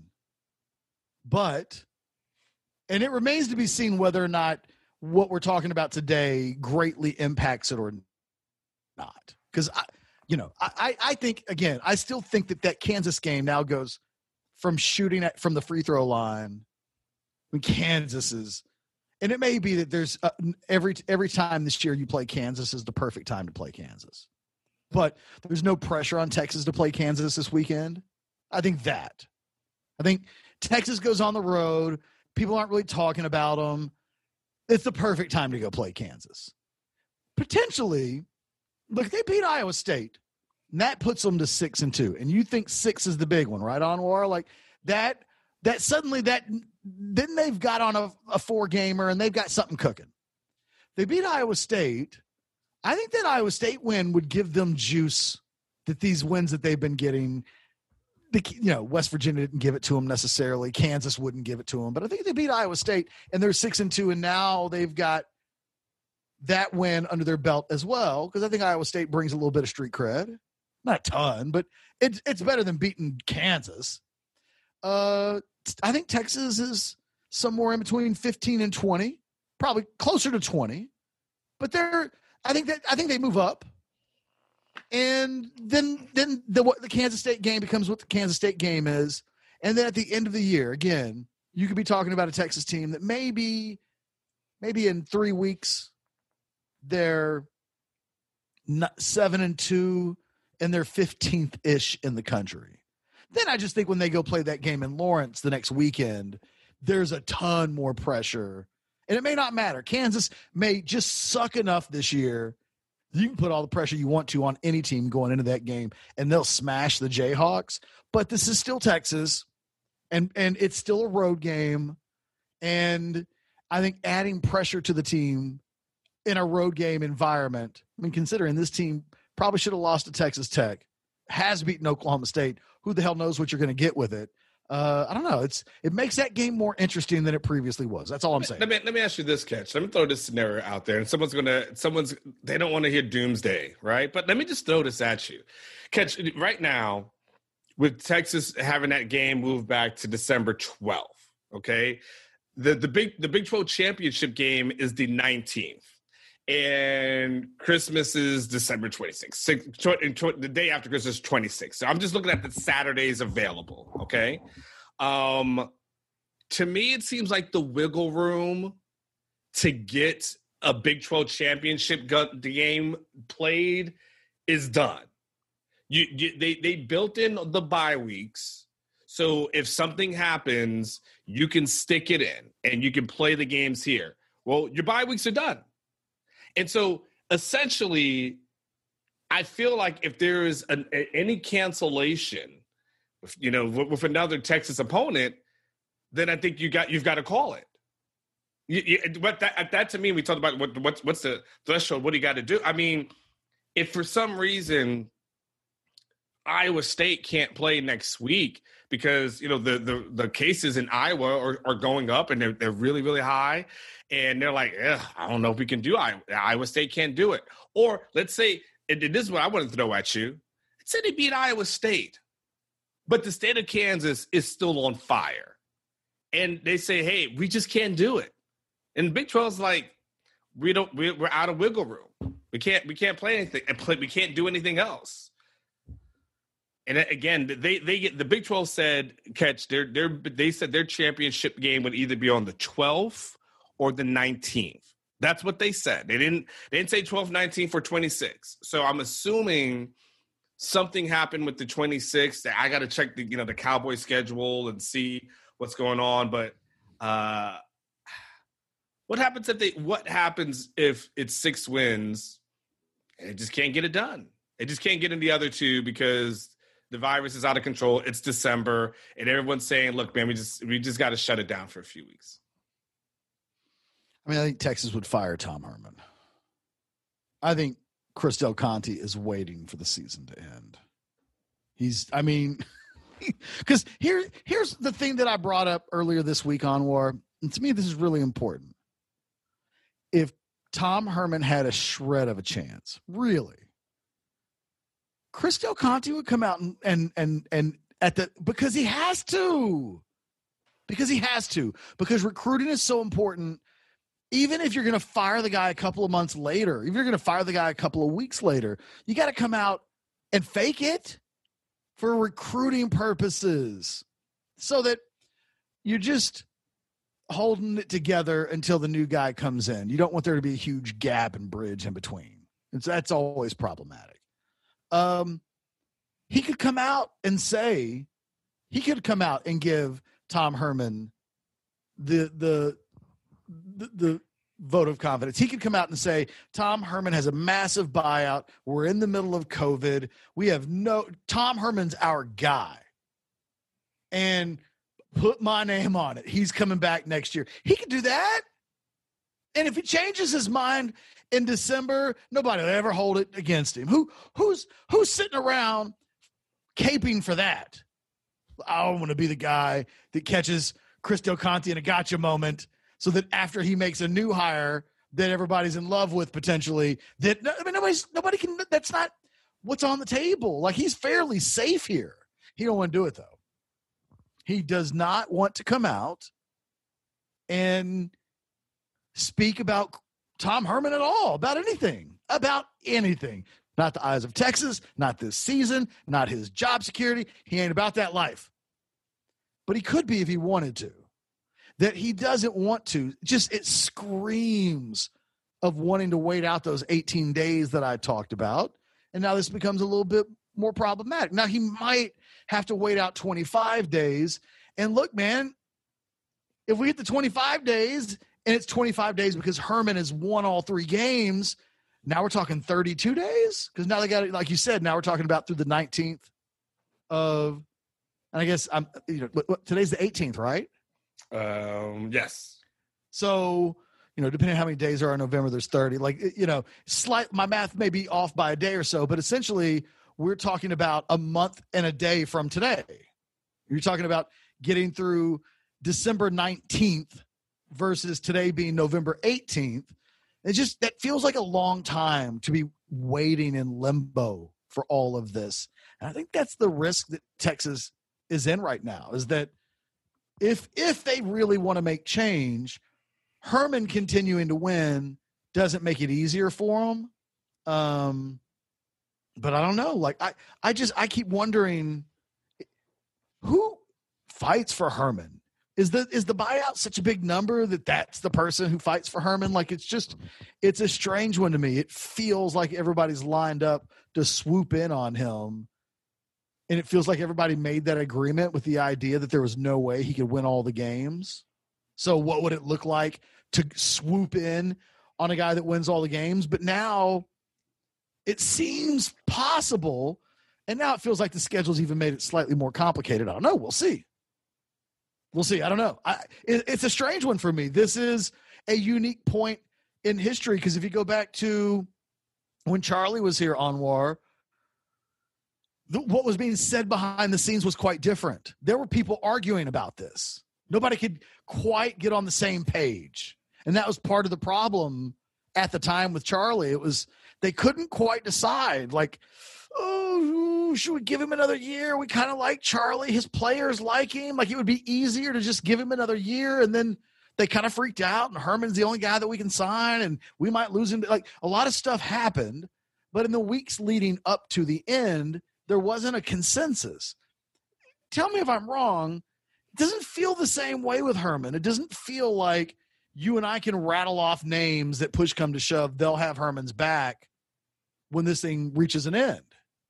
but, and it remains to be seen whether or not what we're talking about today greatly impacts it or not. Because I, you know, I, I think, again, I still think that that Kansas game now goes from shooting at, from the free throw line when Kansas is, and it may be that there's uh, every, every time this year you play Kansas is the perfect time to play Kansas, but there's no pressure on Texas to play Kansas this weekend. I think that, I think Texas goes on the road. People aren't really talking about them. It's the perfect time to go play Kansas. Potentially, look, they beat Iowa State, and that puts them to six and two. And you think six is the big one, right, Anwar? Like that, that suddenly that then they've got on a, a four gamer and they've got something cooking. They beat Iowa State. I think that Iowa State win would give them juice that these wins that they've been getting, the, you know, West Virginia didn't give it to them necessarily. Kansas wouldn't give it to them, but I think they beat Iowa State and they're six and two. And now they've got that win under their belt as well. Cause I think Iowa State brings a little bit of street cred, not a ton, but it's, it's better than beating Kansas. Uh, I think Texas is somewhere in between fifteen and twenty, probably closer to twenty, but they're, I think that, I think they move up. And then, then the, what the Kansas State game becomes what the Kansas State game is. And then at the end of the year, again, you could be talking about a Texas team that maybe, maybe in three weeks, they're not seven and two and they're fifteenth ish in the country. Then I just think when they go play that game in Lawrence the next weekend, there's a ton more pressure. And it may not matter. Kansas may just suck enough this year. You can put all the pressure you want to on any team going into that game, and they'll smash the Jayhawks. But this is still Texas, and, and it's still a road game. And I think adding pressure to the team in a road game environment, I mean, considering this team probably should have lost to Texas Tech, has beaten Oklahoma State, who the hell knows what you're going to get with it. Uh, I don't know. It's it makes that game more interesting than it previously was. That's all I'm saying. Let me let me ask you this, Catch. Let me throw this scenario out there, and someone's gonna someone's they don't want to hear doomsday, right? But let me just throw this at you, Catch. Right now, with Texas having that game moved back to December twelfth, okay, the the big the Big twelve championship game is the nineteenth. And Christmas is December twenty-sixth. The day after Christmas is twenty-sixth. So I'm just looking at the Saturdays available, okay? Um, to me, it seems like the wiggle room to get a Big twelve championship game played is done. You, you they, they built in the bye weeks. So if something happens, you can stick it in and you can play the games here. Well, your bye weeks are done. And so, essentially, I feel like if there is an, a, any cancellation, you know, with, with another Texas opponent, then I think you got you've got to call it. You, you, but that, that to me, we talked about what, what's what's the threshold. What do you got to do? I mean, if for some reason Iowa State can't play next week because you know the the, the cases in Iowa are, are going up and they're they're really really high. And they're like, I don't know if we can do Iowa. Iowa State can't do it. Or let's say, and this is what I want to throw at you. Let's say they beat Iowa State, but the state of Kansas is still on fire. And they say, hey, we just can't do it. And the Big twelve is like, we don't, we're, we're out of wiggle room. We can't, we can't play anything. We can't do anything else. And again, they they get the Big twelve said, Catch, their their they said their championship game would either be on the twelfth or the nineteenth. That's what they said. They didn't they didn't say twelve nineteen for twenty-six. So I'm assuming something happened with the twenty-six. I got to check the, you know, the Cowboy schedule and see what's going on. But uh, what happens if they, what happens if it's six wins and it just can't get it done? It just can't get in the other two because the virus is out of control. It's December and everyone's saying, look, man, we just, we just got to shut it down for a few weeks. I mean, I think Texas would fire Tom Herman. I think Chris Del Conte is waiting for the season to end. He's, I mean, because here, here's the thing that I brought up earlier this week, Anwar, and to me, this is really important. If Tom Herman had a shred of a chance, really, Chris Del Conte would come out and, and, and, and at the, because he has to, because he has to, because recruiting is so important. Even if you're going to fire the guy a couple of months later, if you're going to fire the guy a couple of weeks later, you got to come out and fake it for recruiting purposes so that you're just holding it together until the new guy comes in. You don't want there to be a huge gap and bridge in between. It's, that's always problematic. Um, he could come out and say, he could come out and give Tom Herman the, the, The, the vote of confidence. He could come out and say, Tom Herman has a massive buyout. We're in the middle of COVID. We have no, Tom Herman's our guy. And put my name on it. He's coming back next year. He could do that. And if he changes his mind in December, nobody will ever hold it against him. Who, who's, who's sitting around caping for that? I want to be the guy that catches Chris Del Conte in a gotcha moment, so that after he makes a new hire that everybody's in love with potentially, that I mean, nobody's, nobody can, that's not what's on the table. Like, he's fairly safe here. He don't want to do it though. He does not want to come out and speak about Tom Herman at all, about anything, about anything. Not the eyes of Texas, not this season, not his job security. He ain't about that life. But he could be if he wanted to. That he doesn't want to, just it screams of wanting to wait out those eighteen days that I talked about. And now this becomes a little bit more problematic. Now he might have to wait out twenty-five days. And look, man, if we hit the twenty-five days and it's twenty-five days because Herman has won all three games, now we're talking thirty-two days. Because now they got it, like you said, now we're talking about through the nineteenth of, and I guess I'm, you know, what, what, today's the eighteenth, right? Um, yes. So, you know, depending on how many days there are in November, there's thirty. Like, you know, slight, my math may be off by a day or so, but essentially we're talking about a month and a day from today. You're talking about getting through December nineteenth versus today being November eighteenth. It just, that feels like a long time to be waiting in limbo for all of this. And I think that's the risk that Texas is in right now, is that If if they really want to make change, Herman continuing to win doesn't make it easier for them. Um, but I don't know. Like I, I just I keep wondering who fights for Herman. Is the is the buyout such a big number that that's the person who fights for Herman? Like it's just it's a strange one to me. It feels like everybody's lined up to swoop in on him. And it feels like everybody made that agreement with the idea that there was no way he could win all the games. So what would it look like to swoop in on a guy that wins all the games? But now it seems possible. And now it feels like the schedule's even made it slightly more complicated. I don't know. We'll see. We'll see. I don't know. I, it, it's a strange one for me. This is a unique point in history because if you go back to when Charlie was here, Anwar, what was being said behind the scenes was quite different. There were people arguing about this. Nobody could quite get on the same page. And that was part of the problem at the time with Charlie. It was, they couldn't quite decide, like, oh, should we give him another year? We kind of like Charlie. His players like him. Like, it would be easier to just give him another year. And then they kind of freaked out, and Herman's the only guy that we can sign, and we might lose him. Like, a lot of stuff happened. But in the weeks leading up to the end, there wasn't a consensus. Tell me if I'm wrong. It doesn't feel the same way with Herman. It doesn't feel like you and I can rattle off names that push come to shove, they'll have Herman's back when this thing reaches an end.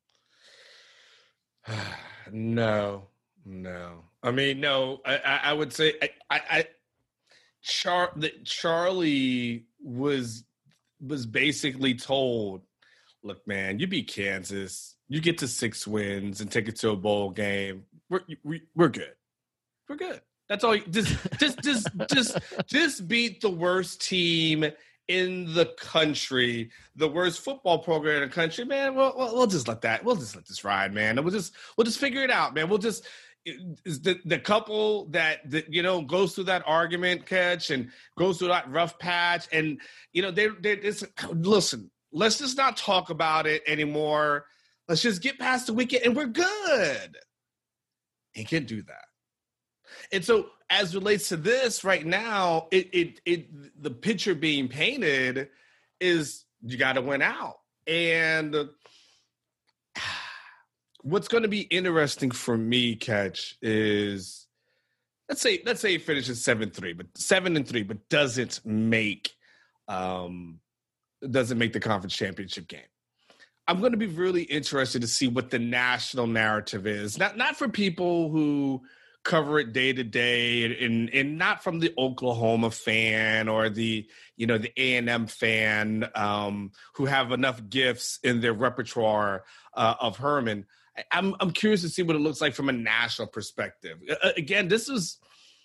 No, no. I mean, no. I, I, I would say I, I, I Char that Charlie was was basically told, "Look, man, you beat Kansas, you get to six wins and take it to a bowl game. We're we, we're good. We're good. That's all. You, just just just just just beat the worst team in the country, the worst football program in the country, man. We'll, we'll, we'll just let that. We'll just let this ride, man. And we'll just we'll just figure it out, man. We'll just is the the couple that, that you know goes through that argument catch and goes through that rough patch, and you know they they it's, listen. Let's just not talk about it anymore. Let's just get past the weekend, and we're good. He can't do that. And so, as relates to this right now, it it it the picture being painted is you got to win out. And what's going to be interesting for me, Catch, is let's say let's say it finishes seven three, but seven and three, but doesn't make um doesn't make the conference championship game. I'm going to be really interested to see what the national narrative is. Not not for people who cover it day to day, and and not from the Oklahoma fan or the you know the A and M fan um, who have enough gifts in their repertoire uh, of Herman. I'm I'm curious to see what it looks like from a national perspective. Uh, again, this is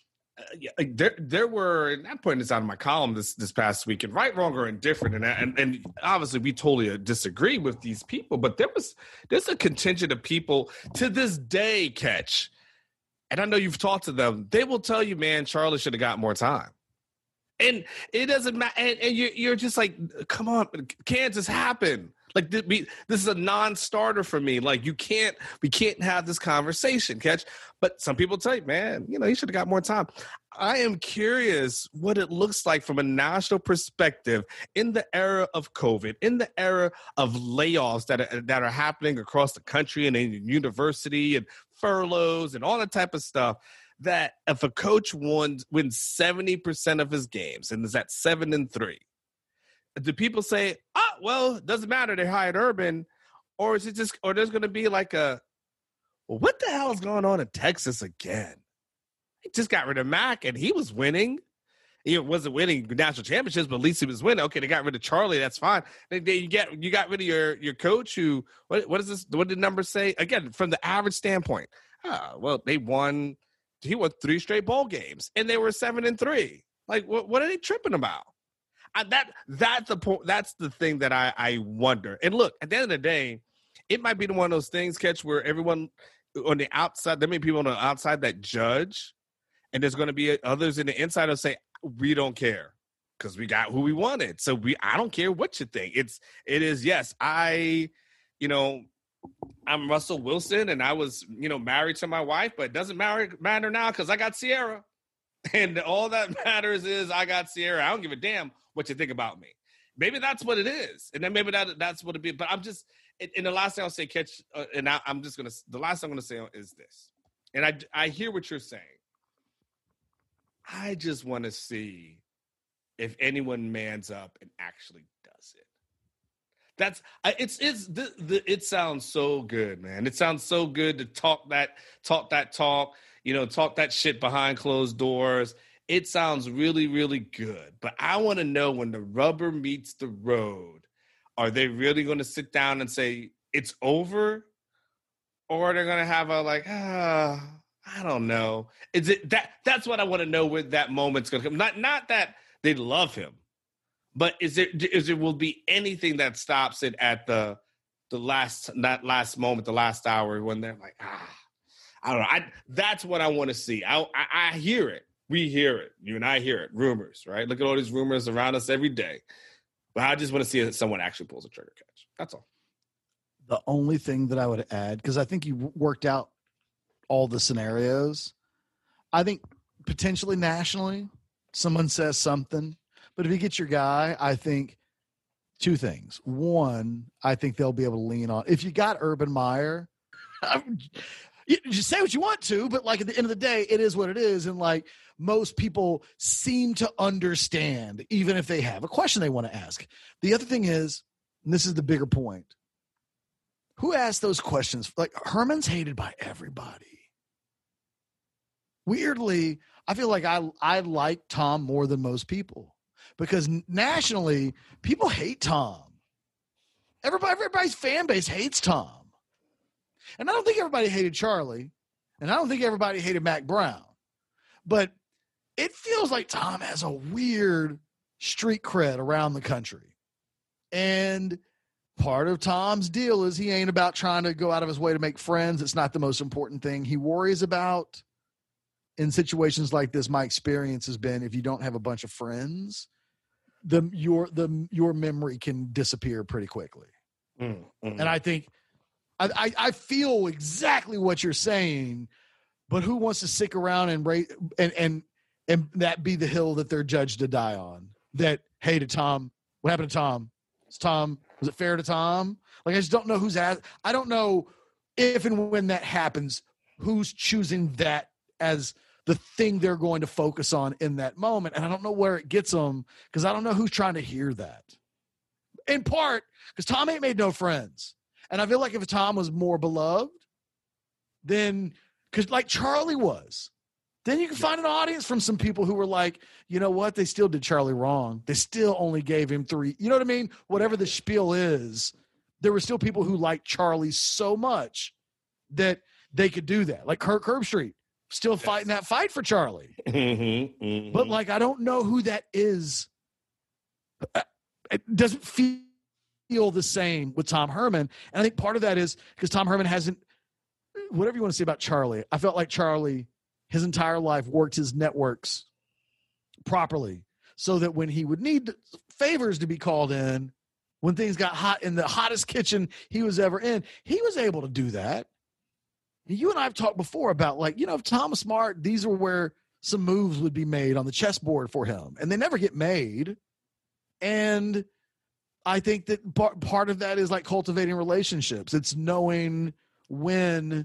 uh, there. There were, and I pointed this out in my column this this past week, and right, wrong, or indifferent, and and, and obviously we totally disagree with these people, but there was there's a contingent of people to this day, Catch. And I know you've talked to them. They will tell you, man, Charlie should have got more time. And it doesn't matter. And, and you're, you're just like, come on, Kansas happened. Like, this, we, this is a non-starter for me. Like, you can't, we can't have this conversation, Catch. But some people tell you, man, you know, he should have got more time. I am curious what it looks like from a national perspective in the era of COVID, in the era of layoffs that are, that are happening across the country and in university and furloughs and all that type of stuff, that if a coach won, wins seventy percent of his games and is at seven and three, do people say, oh, well, it doesn't matter, they hired Urban, or is it just, or there's going to be like a, well, what the hell is going on in Texas again? He just got rid of Mac and he was winning. He wasn't winning national championships, but at least he was winning. Okay, they got rid of Charlie. That's fine. They, they, you get you got rid of your your coach. Who what what is this? What did the numbers say? Again, from the average standpoint, ah, well, they won. He won three straight bowl games, and they were seven and three. Like, what what are they tripping about? I, that that's the point. That's the thing that I I wonder. And look, at the end of the day, it might be one of those things, Catch, where everyone on the outside, there may be people on the outside that judge, and there's going to be others in the inside that say, we don't care because we got who we wanted. So we, I don't care what you think. It's, it is, yes, I, you know, I'm Russell Wilson and I was, you know, married to my wife, but it doesn't matter, matter now because I got Sierra. And all that matters is I got Sierra. I don't give a damn what you think about me. Maybe that's what it is. And then maybe that that's what it be. But I'm just, and the last thing I'll say, Catch, uh, and I, I'm just going to, the last thing I'm going to say is this. And I, I hear what you're saying. I just want to see if anyone mans up and actually does it. That's it's it's the, the, it sounds so good, man. It sounds so good to talk that talk that talk, you know, talk that shit behind closed doors. It sounds really, really good. But I want to know when the rubber meets the road, are they really going to sit down and say it's over, or they're going to have a like ah. I don't know. Is it that? That's what I want to know where that moment's going to come. Not, not that they love him, but is it? Is there will be anything that stops it at the, the last, that last moment, the last hour when they're like, ah, I don't know. I that's what I want to see. I, I I hear it. We hear it. You and I hear it. Rumors, right? Look at all these rumors around us every day. But I just want to see if someone actually pulls a trigger, Catch. That's all. The only thing that I would add, because I think you worked out all the scenarios. I think potentially nationally, someone says something, but if you get your guy, I think two things. One, I think they'll be able to lean on. If you got Urban Meyer, you, you say what you want to, but like at the end of the day, it is what it is. And like most people seem to understand, even if they have a question they want to ask. The other thing is, and this is the bigger point, who asked those questions? Like Herman's hated by everybody. Weirdly, I feel like I I like Tom more than most people because nationally, people hate Tom. Everybody, everybody's fan base hates Tom. And I don't think everybody hated Charlie, and I don't think everybody hated Mac Brown. But it feels like Tom has a weird street cred around the country. And part of Tom's deal is he ain't about trying to go out of his way to make friends. It's not the most important thing he worries about. In situations like this, my experience has been if you don't have a bunch of friends, the your the your memory can disappear pretty quickly. Mm, mm. And I think I, I I feel exactly what you're saying, but who wants to stick around and rate and and and that be the hill that they're judged to die on? That hey to Tom, what happened to Tom? Is Tom was it fair to Tom? Like I just don't know who's at. I don't know if and when that happens, who's choosing that as the thing they're going to focus on in that moment. And I don't know where it gets them because I don't know who's trying to hear that. In part, because Tom ain't made no friends. And I feel like if Tom was more beloved, then, because like Charlie was, then you can find an audience from some people who were like, you know what? They still did Charlie wrong. They still only gave him three. You know what I mean? Whatever the spiel is, there were still people who liked Charlie so much that they could do that. Like Kirk Herbstreit. Still fighting that fight for Charlie. Mm-hmm, mm-hmm. But, like, I don't know who that is. It doesn't feel the same with Tom Herman. And I think part of that is because Tom Herman hasn't – whatever you want to say about Charlie, I felt like Charlie, his entire life, worked his networks properly so that when he would need favors to be called in, when things got hot in the hottest kitchen he was ever in, he was able to do that. You and I have talked before about, like, you know, if Tom was smart, these are where some moves would be made on the chessboard for him. And they never get made. And I think that part, part of that is, like, cultivating relationships. It's knowing when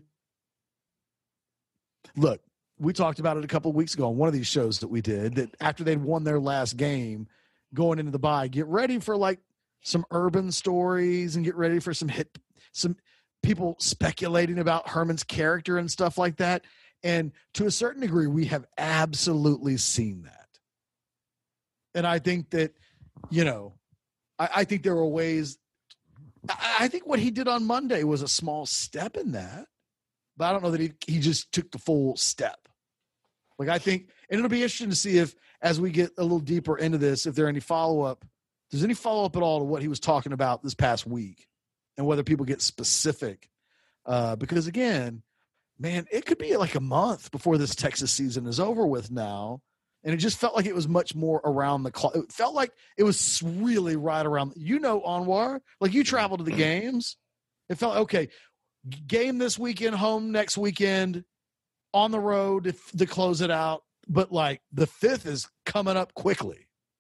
– look, we talked about it a couple of weeks ago on one of these shows that we did, that after they'd won their last game going into the bye, get ready for, like, some urban stories and get ready for some hit – some – people speculating about Herman's character and stuff like that. And to a certain degree, we have absolutely seen that. And I think that, you know, I, I think there were ways, I, I think what he did on Monday was a small step in that, but I don't know that he, he just took the full step. Like, I think, and it'll be interesting to see if, as we get a little deeper into this, if there are any follow-up, if there's any follow-up at all to what he was talking about this past week. And whether people get specific, uh, because again, man, it could be like a month before this Texas season is over with now. And it just felt like it was much more around the clock. It felt like it was really right around, you know, Anwar, like you travel to the games. It felt, okay, game this weekend, home next weekend, on the road to, to close it out. But like the fifth is coming up quickly.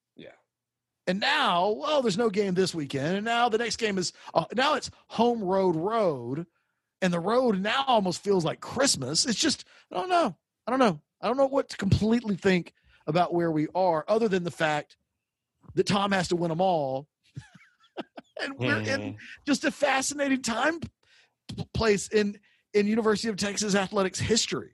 And now, well, there's no game this weekend. And now the next game is, uh, now it's home, road, road. And the road now almost feels like Christmas. It's just, I don't know. I don't know. I don't know what to completely think about where we are, other than the fact that Tom has to win them all. And we're mm-hmm. in just a fascinating time place in, in University of Texas athletics history.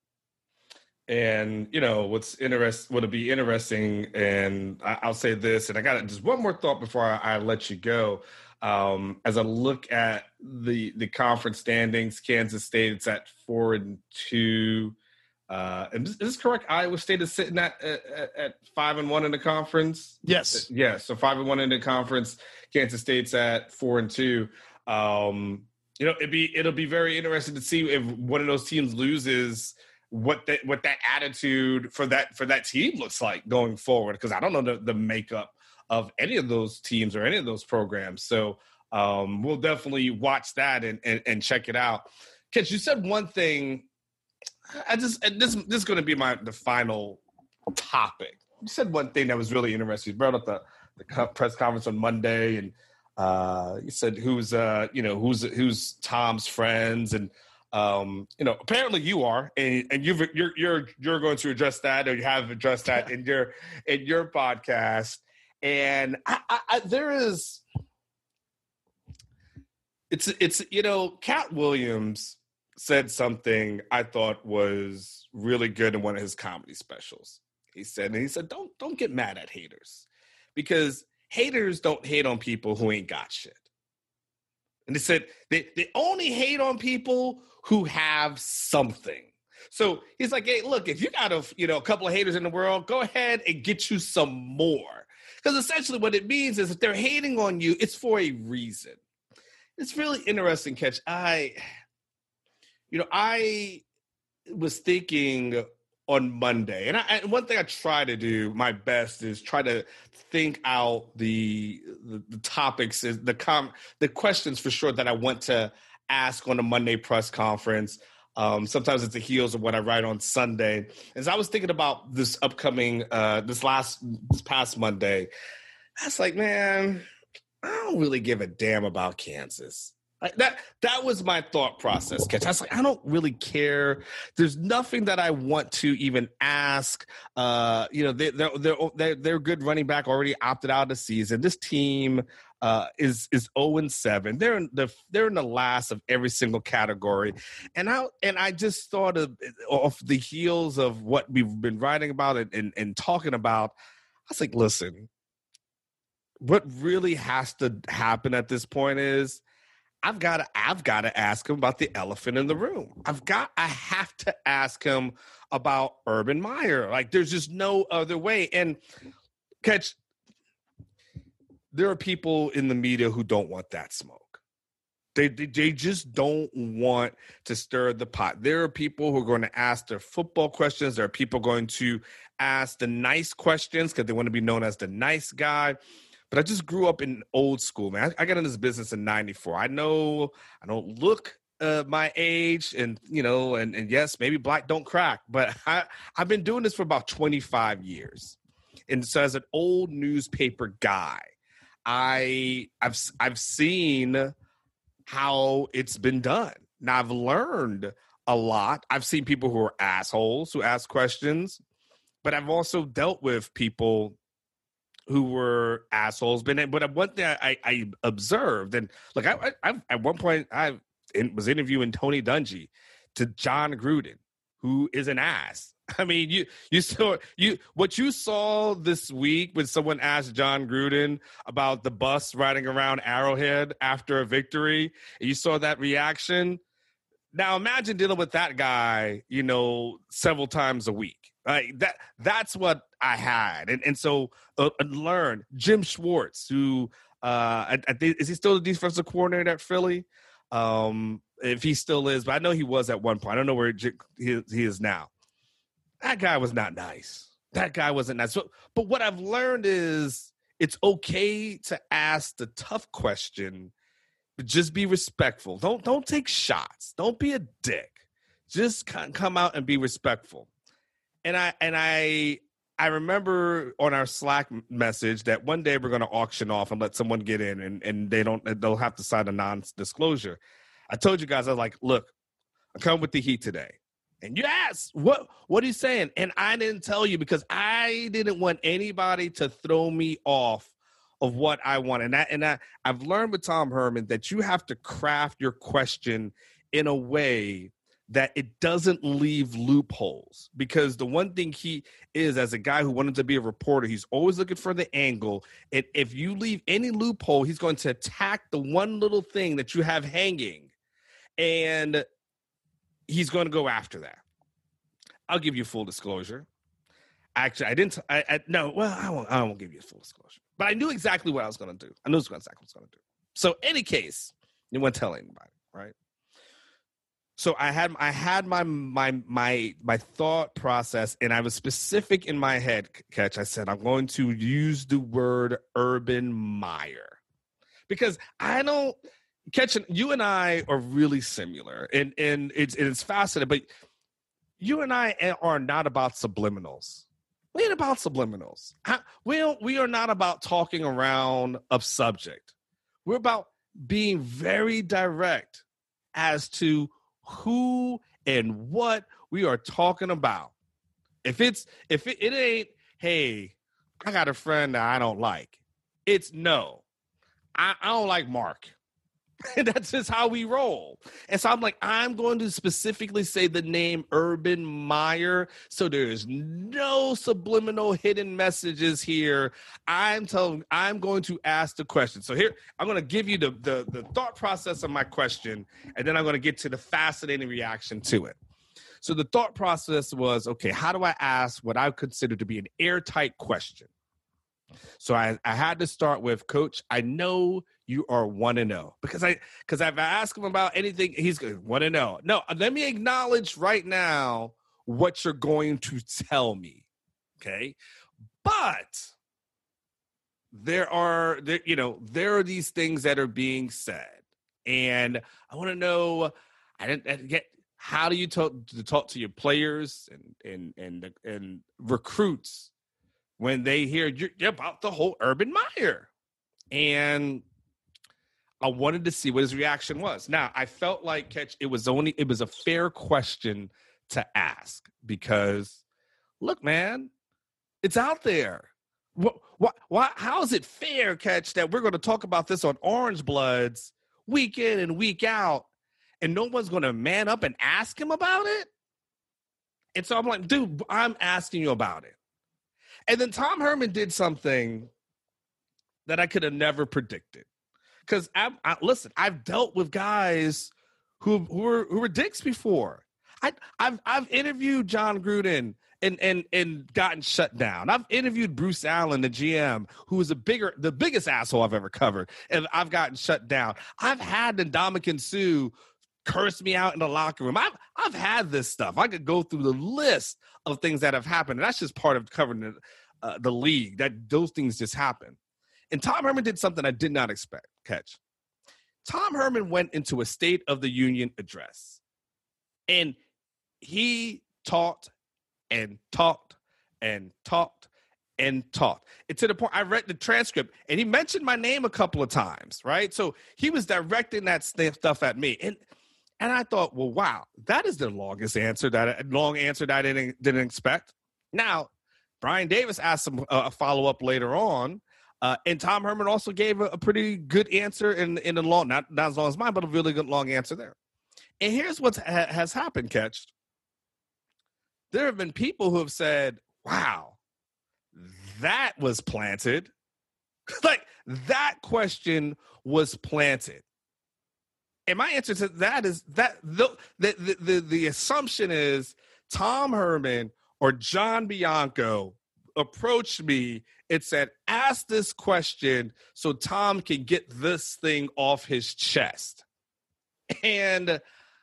And, you know, what's interest would it be interesting, and I, I'll say this, and I got just one more thought before I, I let you go. Um, as I look at the the conference standings, Kansas State, it's at four and two. Uh, and is this correct? Iowa State is sitting at, at at five and one in the conference. Yes, yeah. So five and one in the conference. Kansas State's at four and two. Um, you know, it'd be it'll be very interesting to see if one of those teams loses, what that what that attitude for that for that team looks like going forward, because I don't know the, the makeup of any of those teams or any of those programs. So um, we'll definitely watch that and, and, and check it out. Because you said one thing, I just this this is going to be my the final topic. You said one thing that was really interesting. You brought up the the press conference on Monday, and uh, you said who's uh you know who's who's Tom's friends and. Um, you know, apparently you are, and, and you've, you're you're you're going to address that, or you have addressed that in your in your podcast. And I, I, I, there is, it's it's you know, Cat Williams said something I thought was really good in one of his comedy specials. He said, and he said, don't don't get mad at haters, because haters don't hate on people who ain't got shit. And they said they, they only hate on people who have something. So he's like, hey, look, if you got a, you know, a couple of haters in the world, go ahead and get you some more. Because essentially what it means is if they're hating on you, it's for a reason. It's really interesting, Catch. I, you know, I was thinking on Monday, and, I, and one thing I try to do my best is try to think out the the, the topics, the com the questions for sure that I want to ask on a Monday press conference. Um, sometimes it's the heels of what I write on Sunday. As I was thinking about this upcoming, uh, this last, this past Monday, I was like, man, I don't really give a damn about Kansas. Like that that was my thought process, Catch. I was like, I don't really care. There's nothing that I want to even ask. Uh, you know, they, they're they're they're they're good running back, already opted out of the season. This team uh, is is zero and seven. They're in the they're in the last of every single category. And I and I just thought of off the heels of what we've been writing about and, and, and talking about. I was like, listen, what really has to happen at this point is I've got to, I've got to ask him about the elephant in the room. I've got, I have to ask him about Urban Meyer. Like, there's just no other way. And Catch, there are people in the media who don't want that smoke. They, they, they just don't want to stir the pot. There are people who are going to ask their football questions. There are people going to ask the nice questions because they want to be known as the nice guy. But I just grew up in old school, man. I, I got in this business in ninety-four. I know I don't look uh, my age, and, you know, and, and yes, maybe black don't crack, but I, I've been doing this for about twenty-five years. And so as an old newspaper guy, I, I've, I've seen how it's been done. Now, I've learned a lot. I've seen people who are assholes who ask questions, but I've also dealt with people who were assholes. But, but one thing I, I observed, and look, I, I, at one point I was interviewing Tony Dungy to John Gruden, who is an ass. I mean, you you saw you what you saw this week when someone asked John Gruden about the bus riding around Arrowhead after a victory, and you saw that reaction. Now imagine dealing with that guy, you know, several times a week. Like that that's what I had. And and so uh, learn Jim Schwartz, who uh I, I think, is he still the defensive coordinator at Philly? Um, if he still is, but I know he was at one point. I don't know where he, he is now. That guy was not nice. That guy wasn't nice. So, but what I've learned is it's okay to ask the tough question, but just be respectful. Don't don't take shots. Don't be a dick. Just come out and be respectful. And I and I I remember on our Slack message that one day we're going to auction off and let someone get in, and, and they don't they'll have to sign a non-disclosure. I told you guys, I was like, look, I come with the heat today. And you asked, what what are you saying? And I didn't tell you because I didn't want anybody to throw me off of what I want. And that and I, I've learned with Tom Herman that you have to craft your question in a way that it doesn't leave loopholes, because the one thing he is, as a guy who wanted to be a reporter, he's always looking for the angle. And if you leave any loophole, he's going to attack the one little thing that you have hanging, and he's going to go after that. I'll give you full disclosure. Actually, I didn't. I, I no. Well, I won't. I won't give you full disclosure. But I knew exactly what I was going to do. I knew exactly what I was going to do. So, any case, you won't tell anybody, right? So I had I had my my my my thought process, and I was specific in my head. Catch, I said I'm going to use the word Urban Meyer, because I don't catch. You and I are really similar, and and it's it's fascinating. But you and I are not about subliminals. We ain't about subliminals. We don't, we are not about talking around a subject. We're about being very direct as to who and what we are talking about. If it's if it, it ain't, hey, I got a friend that I don't like. It's no, I, I don't like Mark. And that's just how we roll. And so I'm like, I'm going to specifically say the name Urban Meyer, so there's no subliminal hidden messages here. I'm telling, I'm going to ask the question. So here, I'm going to give you the, the, the thought process of my question, and then I'm going to get to the fascinating reaction to it. So the thought process was, okay, how do I ask what I consider to be an airtight question? So I, I had to start with, Coach, I know you are one and oh, because I because if I ask him about anything, he's going one and oh. No, let me acknowledge right now what you're going to tell me, okay? But there are there you know there are these things that are being said, and I want to know. I didn't, I didn't get how do you talk to talk to your players and and and and recruits when they hear you're, you're about the whole Urban Meyer. And I wanted to see what his reaction was. Now, I felt like, Catch, it was only, it was a fair question to ask because, look, man, it's out there. What, what, why, how is it fair, Catch, that we're going to talk about this on Orange Bloods week in and week out, and no one's going to man up and ask him about it? And so I'm like, dude, I'm asking you about it. And then Tom Herman did something that I could have never predicted. Because, I, I, listen, I've dealt with guys who who were who were dicks before. I, I've I've interviewed John Gruden and and and gotten shut down. I've interviewed Bruce Allen, the G M, who was a bigger the biggest asshole I've ever covered, and I've gotten shut down. I've had Ndamukong Suh curse me out in the locker room. I've I've had this stuff. I could go through the list of things that have happened. And that's just part of covering the, uh, the league, that those things just happen. And Tom Herman did something I did not expect, Catch. Tom Herman went into a State of the Union address, and he talked and talked and talked and talked. And to the point, I read the transcript, and he mentioned my name a couple of times, right? So he was directing that stuff at me. And And I thought, well, wow, that is the longest answer that long answer that I didn't didn't expect. Now, Brian Davis asked him a follow up later on, uh, and Tom Herman also gave a, a pretty good answer in in the long, not not as long as mine, but a really good long answer there. And here's what ha- has happened, Catch. There have been people who have said, "Wow, that was planted." Like that question was planted. And my answer to that is that the, the the the assumption is Tom Herman or John Bianco approached me and said, ask this question so Tom can get this thing off his chest. And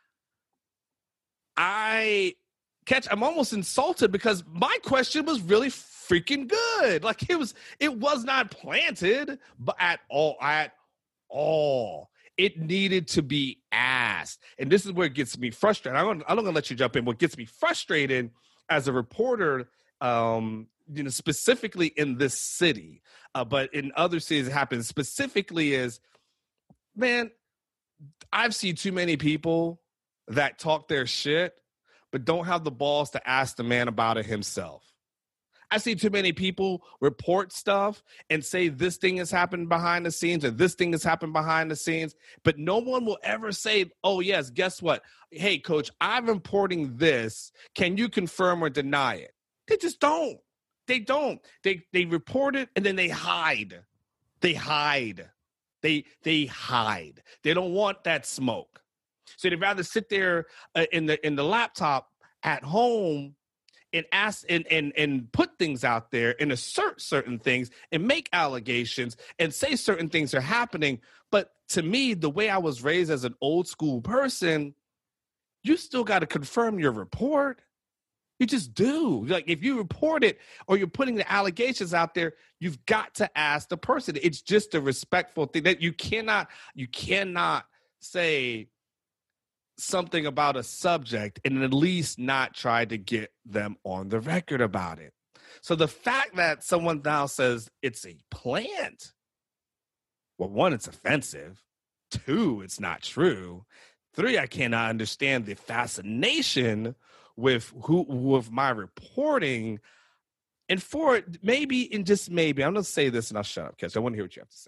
I, Catch, I'm almost insulted because my question was really freaking good. Like it was, it was not planted but at all, at all. It needed to be asked. And this is where it gets me frustrated. I'm gonna, I'm gonna let you jump in. What gets me frustrated as a reporter, um, you know, specifically in this city, uh, but in other cities it happens specifically is, man, I've seen too many people that talk their shit, but don't have the balls to ask the man about it himself. I see too many people report stuff and say this thing has happened behind the scenes or this thing has happened behind the scenes, but no one will ever say, oh, yes, guess what? Hey, Coach, I'm reporting this. Can you confirm or deny it? They just don't. They don't. They they report it and then they hide. They hide. They they hide. They don't want that smoke. So they'd rather sit there uh, in the in the laptop at home and ask and, and and put things out there and assert certain things and make allegations and say certain things are happening. But to me, the way I was raised as an old school person, you still got to confirm your report. You just do. Like if you report it or you're putting the allegations out there, you've got to ask the person. It's just a respectful thing that you cannot, you cannot say something about a subject and at least not try to get them on the record about it. So the fact that someone now says it's a plant, well, one, it's offensive. Two, it's not true. Three, I cannot understand the fascination with who with my reporting. And four, maybe and just maybe, I'm going to say this and I'll shut up, Catch. I want to hear what you have to say.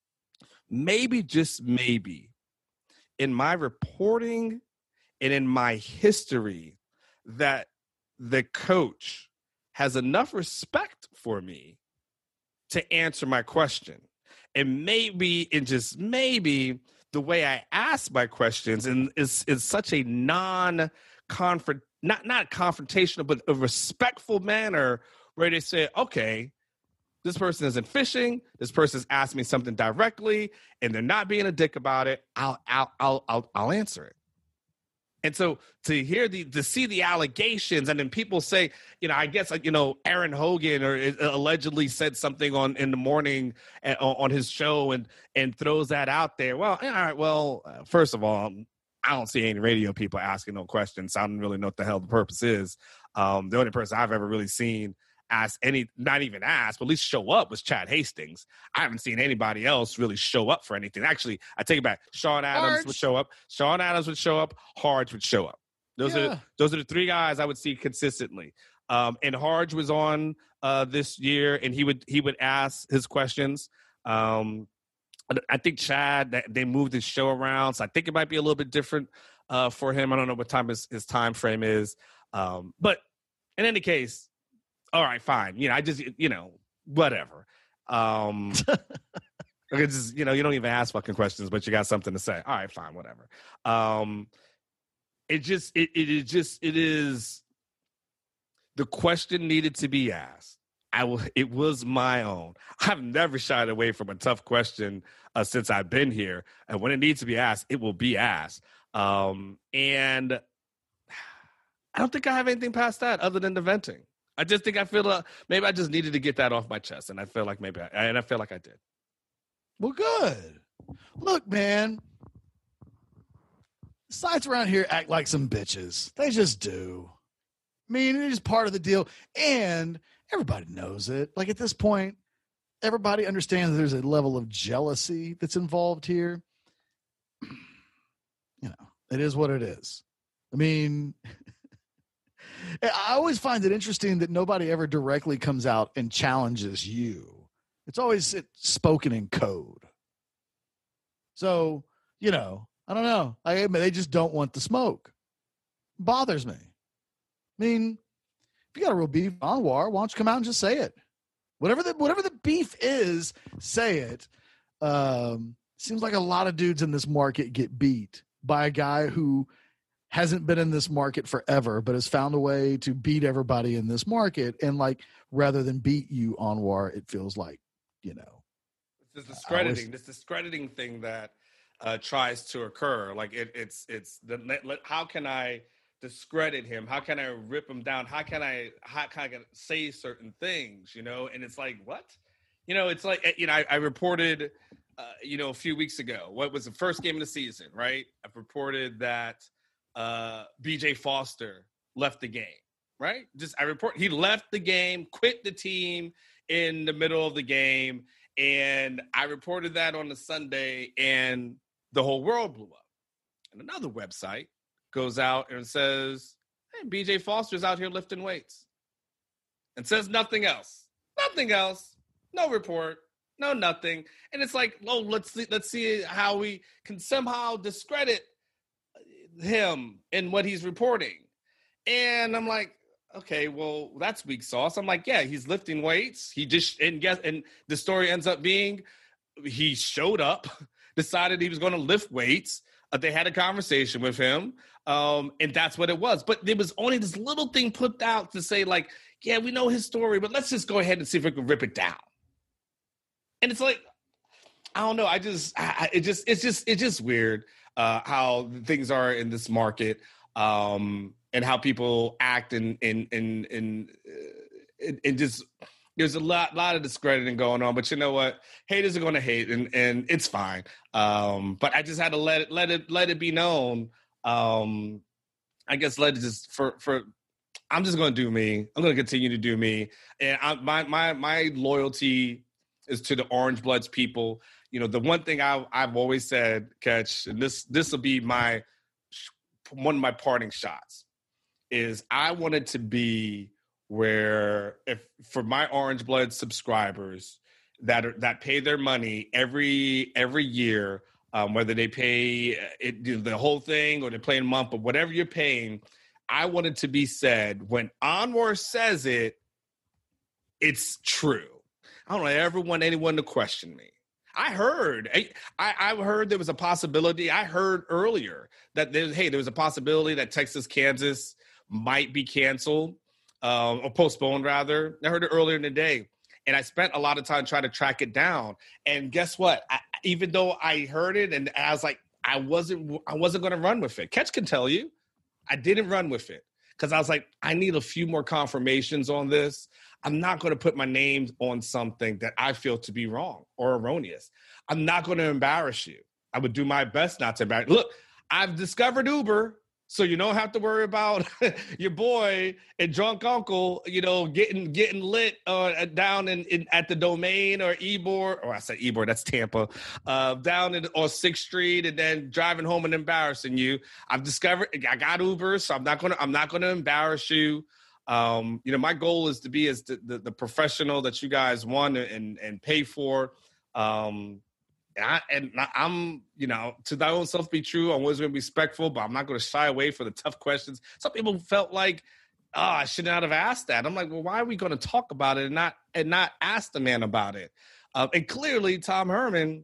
Maybe, just maybe, in my reporting and in my history, that the coach has enough respect for me to answer my question. And maybe, and just maybe, the way I ask my questions and is is such a non-confront, not not confrontational, but a respectful manner where they say, okay, this person isn't fishing. This person's asking me something directly, and they're not being a dick about it. I'll I'll I'll I'll, I'll answer it. And so to hear the to see the allegations, and then people say, you know, I guess like you know, Aaron Hogan or allegedly said something on in the morning on his show, and and throws that out there. Well, all right. Well, uh, first of all, I don't see any radio people asking no questions. So I don't really know what the hell the purpose is. Um, the only person I've ever really seen ask any, not even ask, but at least show up was Chad Hastings. I haven't seen anybody else really show up for anything. Actually, I take it back. Sean Adams Harge. would show up. Sean Adams would show up. Harge would show up. Those Yeah. are the, those are the three guys I would see consistently. Um, and Harge was on uh, this year, and he would he would ask his questions. Um, I think Chad, they moved his show around, so I think it might be a little bit different uh, for him. I don't know what time his, his time frame is, um, but in any case, all right, fine. You know, I just, you know, whatever. Um, it's just, you know, you don't even ask fucking questions, but you got something to say. All right, fine, whatever. Um, it just, it, it is just, it is, the question needed to be asked. I will, it was my own. I've never shied away from a tough question uh, since I've been here. And when it needs to be asked, it will be asked. Um, and I don't think I have anything past that other than the venting. I just think I feel uh, maybe I just needed to get that off my chest, and I feel like maybe I, and I feel like I did. Well, good. Look, man, sites around here act like some bitches. They just do. I mean, it is part of the deal, and everybody knows it. Like at this point, everybody understands there's a level of jealousy that's involved here. You know, it is what it is. I mean, I always find it interesting that nobody ever directly comes out and challenges you. It's always spoken in code. So, you know, I don't know. I they just don't want the smoke. It bothers me. I mean, if you got a real beef on Anwar, why don't you come out and just say it? Whatever the whatever the beef is, say it. Um, seems like a lot of dudes in this market get beat by a guy who hasn't been in this market forever, but has found a way to beat everybody in this market. And like, rather than beat you, Anwar, it feels like, you know, this discrediting, this discrediting thing that uh, tries to occur. Like it, it's, it's the, how can I discredit him? How can I rip him down? How can I, how can I say certain things, you know? And it's like, what, you know, it's like, you know, I, I reported, uh, you know, a few weeks ago, what was the first game of the season, right? I've reported that, uh B J Foster left the game, right? Just I report he left the game, quit the team in the middle of the game, and I reported that on the Sunday, and the whole world blew up. And another website goes out and says, hey, B J Foster's out here lifting weights, and says nothing else. Nothing else. No report. No nothing. And it's like, oh, let's see, let's see how we can somehow discredit him and what he's reporting. And I'm like, okay, well, that's weak sauce. I'm like, yeah, he's lifting weights. He just, and guess, and the story ends up being he showed up, decided he was going to lift weights. Uh, they had a conversation with him. Um, and that's what it was. But there was only this little thing put out to say like, yeah, we know his story, but let's just go ahead and see if we can rip it down. And it's like, I don't know. I just, I, it just, it's just, it's just weird. Uh, how things are in this market, um, and how people act, and and and and and just there's a lot lot of discrediting going on. But you know what? Haters are going to hate, and and it's fine. Um, but I just had to let it let it let it be known. Um, I guess let it just for for. I'm just going to do me. I'm going to continue to do me, and I, my my my loyalty is to the Orange Bloods people. You know, the one thing I, I've always said, Catch, and this this will be my one of my parting shots is I wanted to be where if for my Orange Blood subscribers that are, that pay their money every every year, um, whether they pay it, the whole thing or they're paying a month, but whatever you're paying, I wanted to be said when Anwar says it, it's true. I don't ever want anyone to question me. I heard, I, I heard there was a possibility. I heard earlier that there's, hey, there was a possibility that Texas, Kansas might be canceled um, or postponed rather. I heard it earlier in the day. And I spent a lot of time trying to track it down. And guess what? I, even though I heard it and I was like, I wasn't, I wasn't going to run with it. Catch can tell you, I didn't run with it because I was like, I need a few more confirmations on this. I'm not going to put my name on something that I feel to be wrong or erroneous. I'm not going to embarrass you. I would do my best not to embarrass. Look, I've discovered Uber, so you don't have to worry about your boy and drunk uncle, you know, getting getting lit uh, down in, in at the Domain or Ybor, or I said Ybor, that's Tampa, uh, down in or sixth Street, and then driving home and embarrassing you. I've discovered I got Uber, so I'm not gonna I'm not gonna embarrass you. Um, you know, my goal is to be as the, the, the professional that you guys want and and pay for. Um, and, I, and I'm, you know, to thy own self be true. I'm always going to be respectful, but I'm not going to shy away for the tough questions. Some people felt like, oh, I should not have asked that. I'm like, well, why are we going to talk about it and not and not ask the man about it? Uh, and clearly, Tom Herman.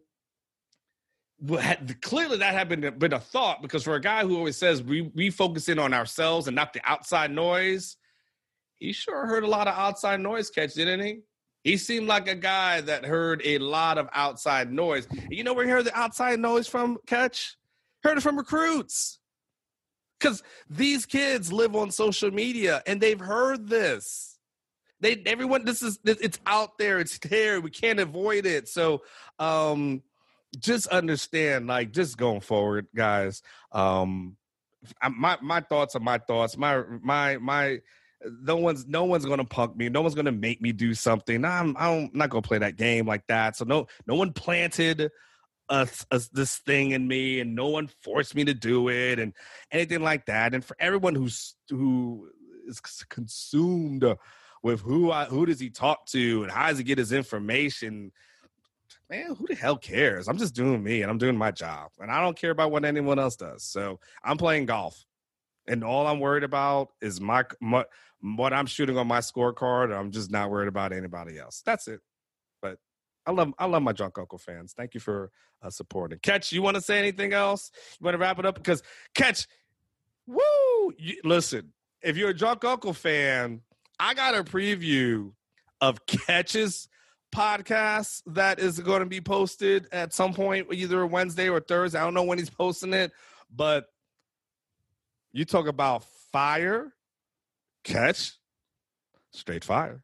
Had, clearly that had been, been a thought because for a guy who always says we we focus in on ourselves and not the outside noise. He sure heard a lot of outside noise, Catch, didn't he? He seemed like a guy that heard a lot of outside noise. And you know where he heard the outside noise from, Catch? Heard it from recruits. Because these kids live on social media, and they've heard this. They, everyone, this is, it's out there. It's there. We can't avoid it. So um, just understand, like, just going forward, guys, um, my my thoughts are my thoughts. My, my, my, No one's no one's gonna punk me. No one's gonna make me do something. Nah, I'm, I'm not gonna play that game like that. So no, no one planted a, a, this thing in me, and no one forced me to do it, and anything like that. And for everyone who's who is consumed with who I, who does he talk to and how does he get his information, man, who the hell cares? I'm just doing me, and I'm doing my job, and I don't care about what anyone else does. So I'm playing golf. And all I'm worried about is my, my what I'm shooting on my scorecard. I'm just not worried about anybody else. That's it. But I love I love my Drunk Uncle fans. Thank you for uh, supporting. Catch, you want to say anything else? You want to wrap it up? Because Catch, woo! You, listen, if you're a Drunk Uncle fan, I got a preview of Catch's podcast that is going to be posted at some point, either Wednesday or Thursday. I don't know when he's posting it, but you talk about fire, Catch, straight fire.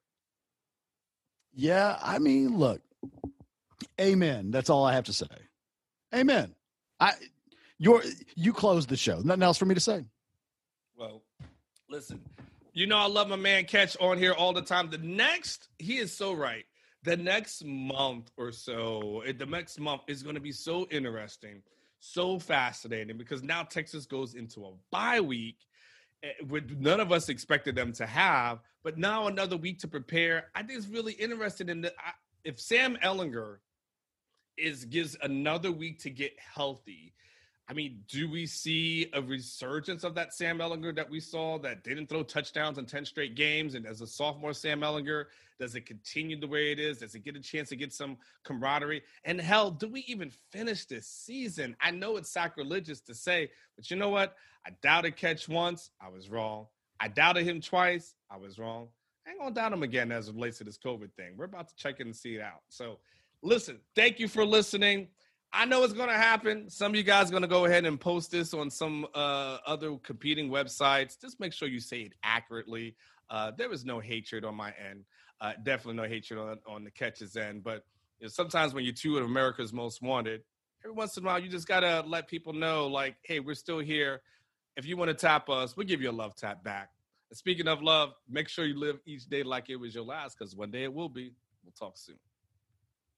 Yeah, I mean, look, amen. That's all I have to say. Amen. I, you're, you closed the show. Nothing else for me to say. Well, listen, you know I love my man Catch on here all the time. The next, he is so right. The next month or so, the next month is going to be so interesting. So fascinating because now Texas goes into a bye week, which none of us expected them to have, but now another week to prepare. I think it's really interesting in the, if Sam Ehlinger is gives another week to get healthy. I mean, do we see a resurgence of that Sam Ehlinger that we saw that didn't throw touchdowns in ten straight games? And as a sophomore Sam Ehlinger, does it continue the way it is? Does it get a chance to get some camaraderie? And hell, do we even finish this season? I know it's sacrilegious to say, but you know what? I doubted Catch once. I was wrong. I doubted him twice. I was wrong. I ain't going to doubt him again as it relates to this COVID thing. We're about to check in and see it out. So listen, thank you for listening. I know it's going to happen. Some of you guys are going to go ahead and post this on some uh, other competing websites. Just make sure you say it accurately. Uh, there was no hatred on my end. Uh, definitely no hatred on, on the Catch's end. But you know, sometimes when you're two of America's most wanted, every once in a while you just got to let people know, like, hey, we're still here. If you want to tap us, we'll give you a love tap back. And speaking of love, make sure you live each day like it was your last, because one day it will be. We'll talk soon.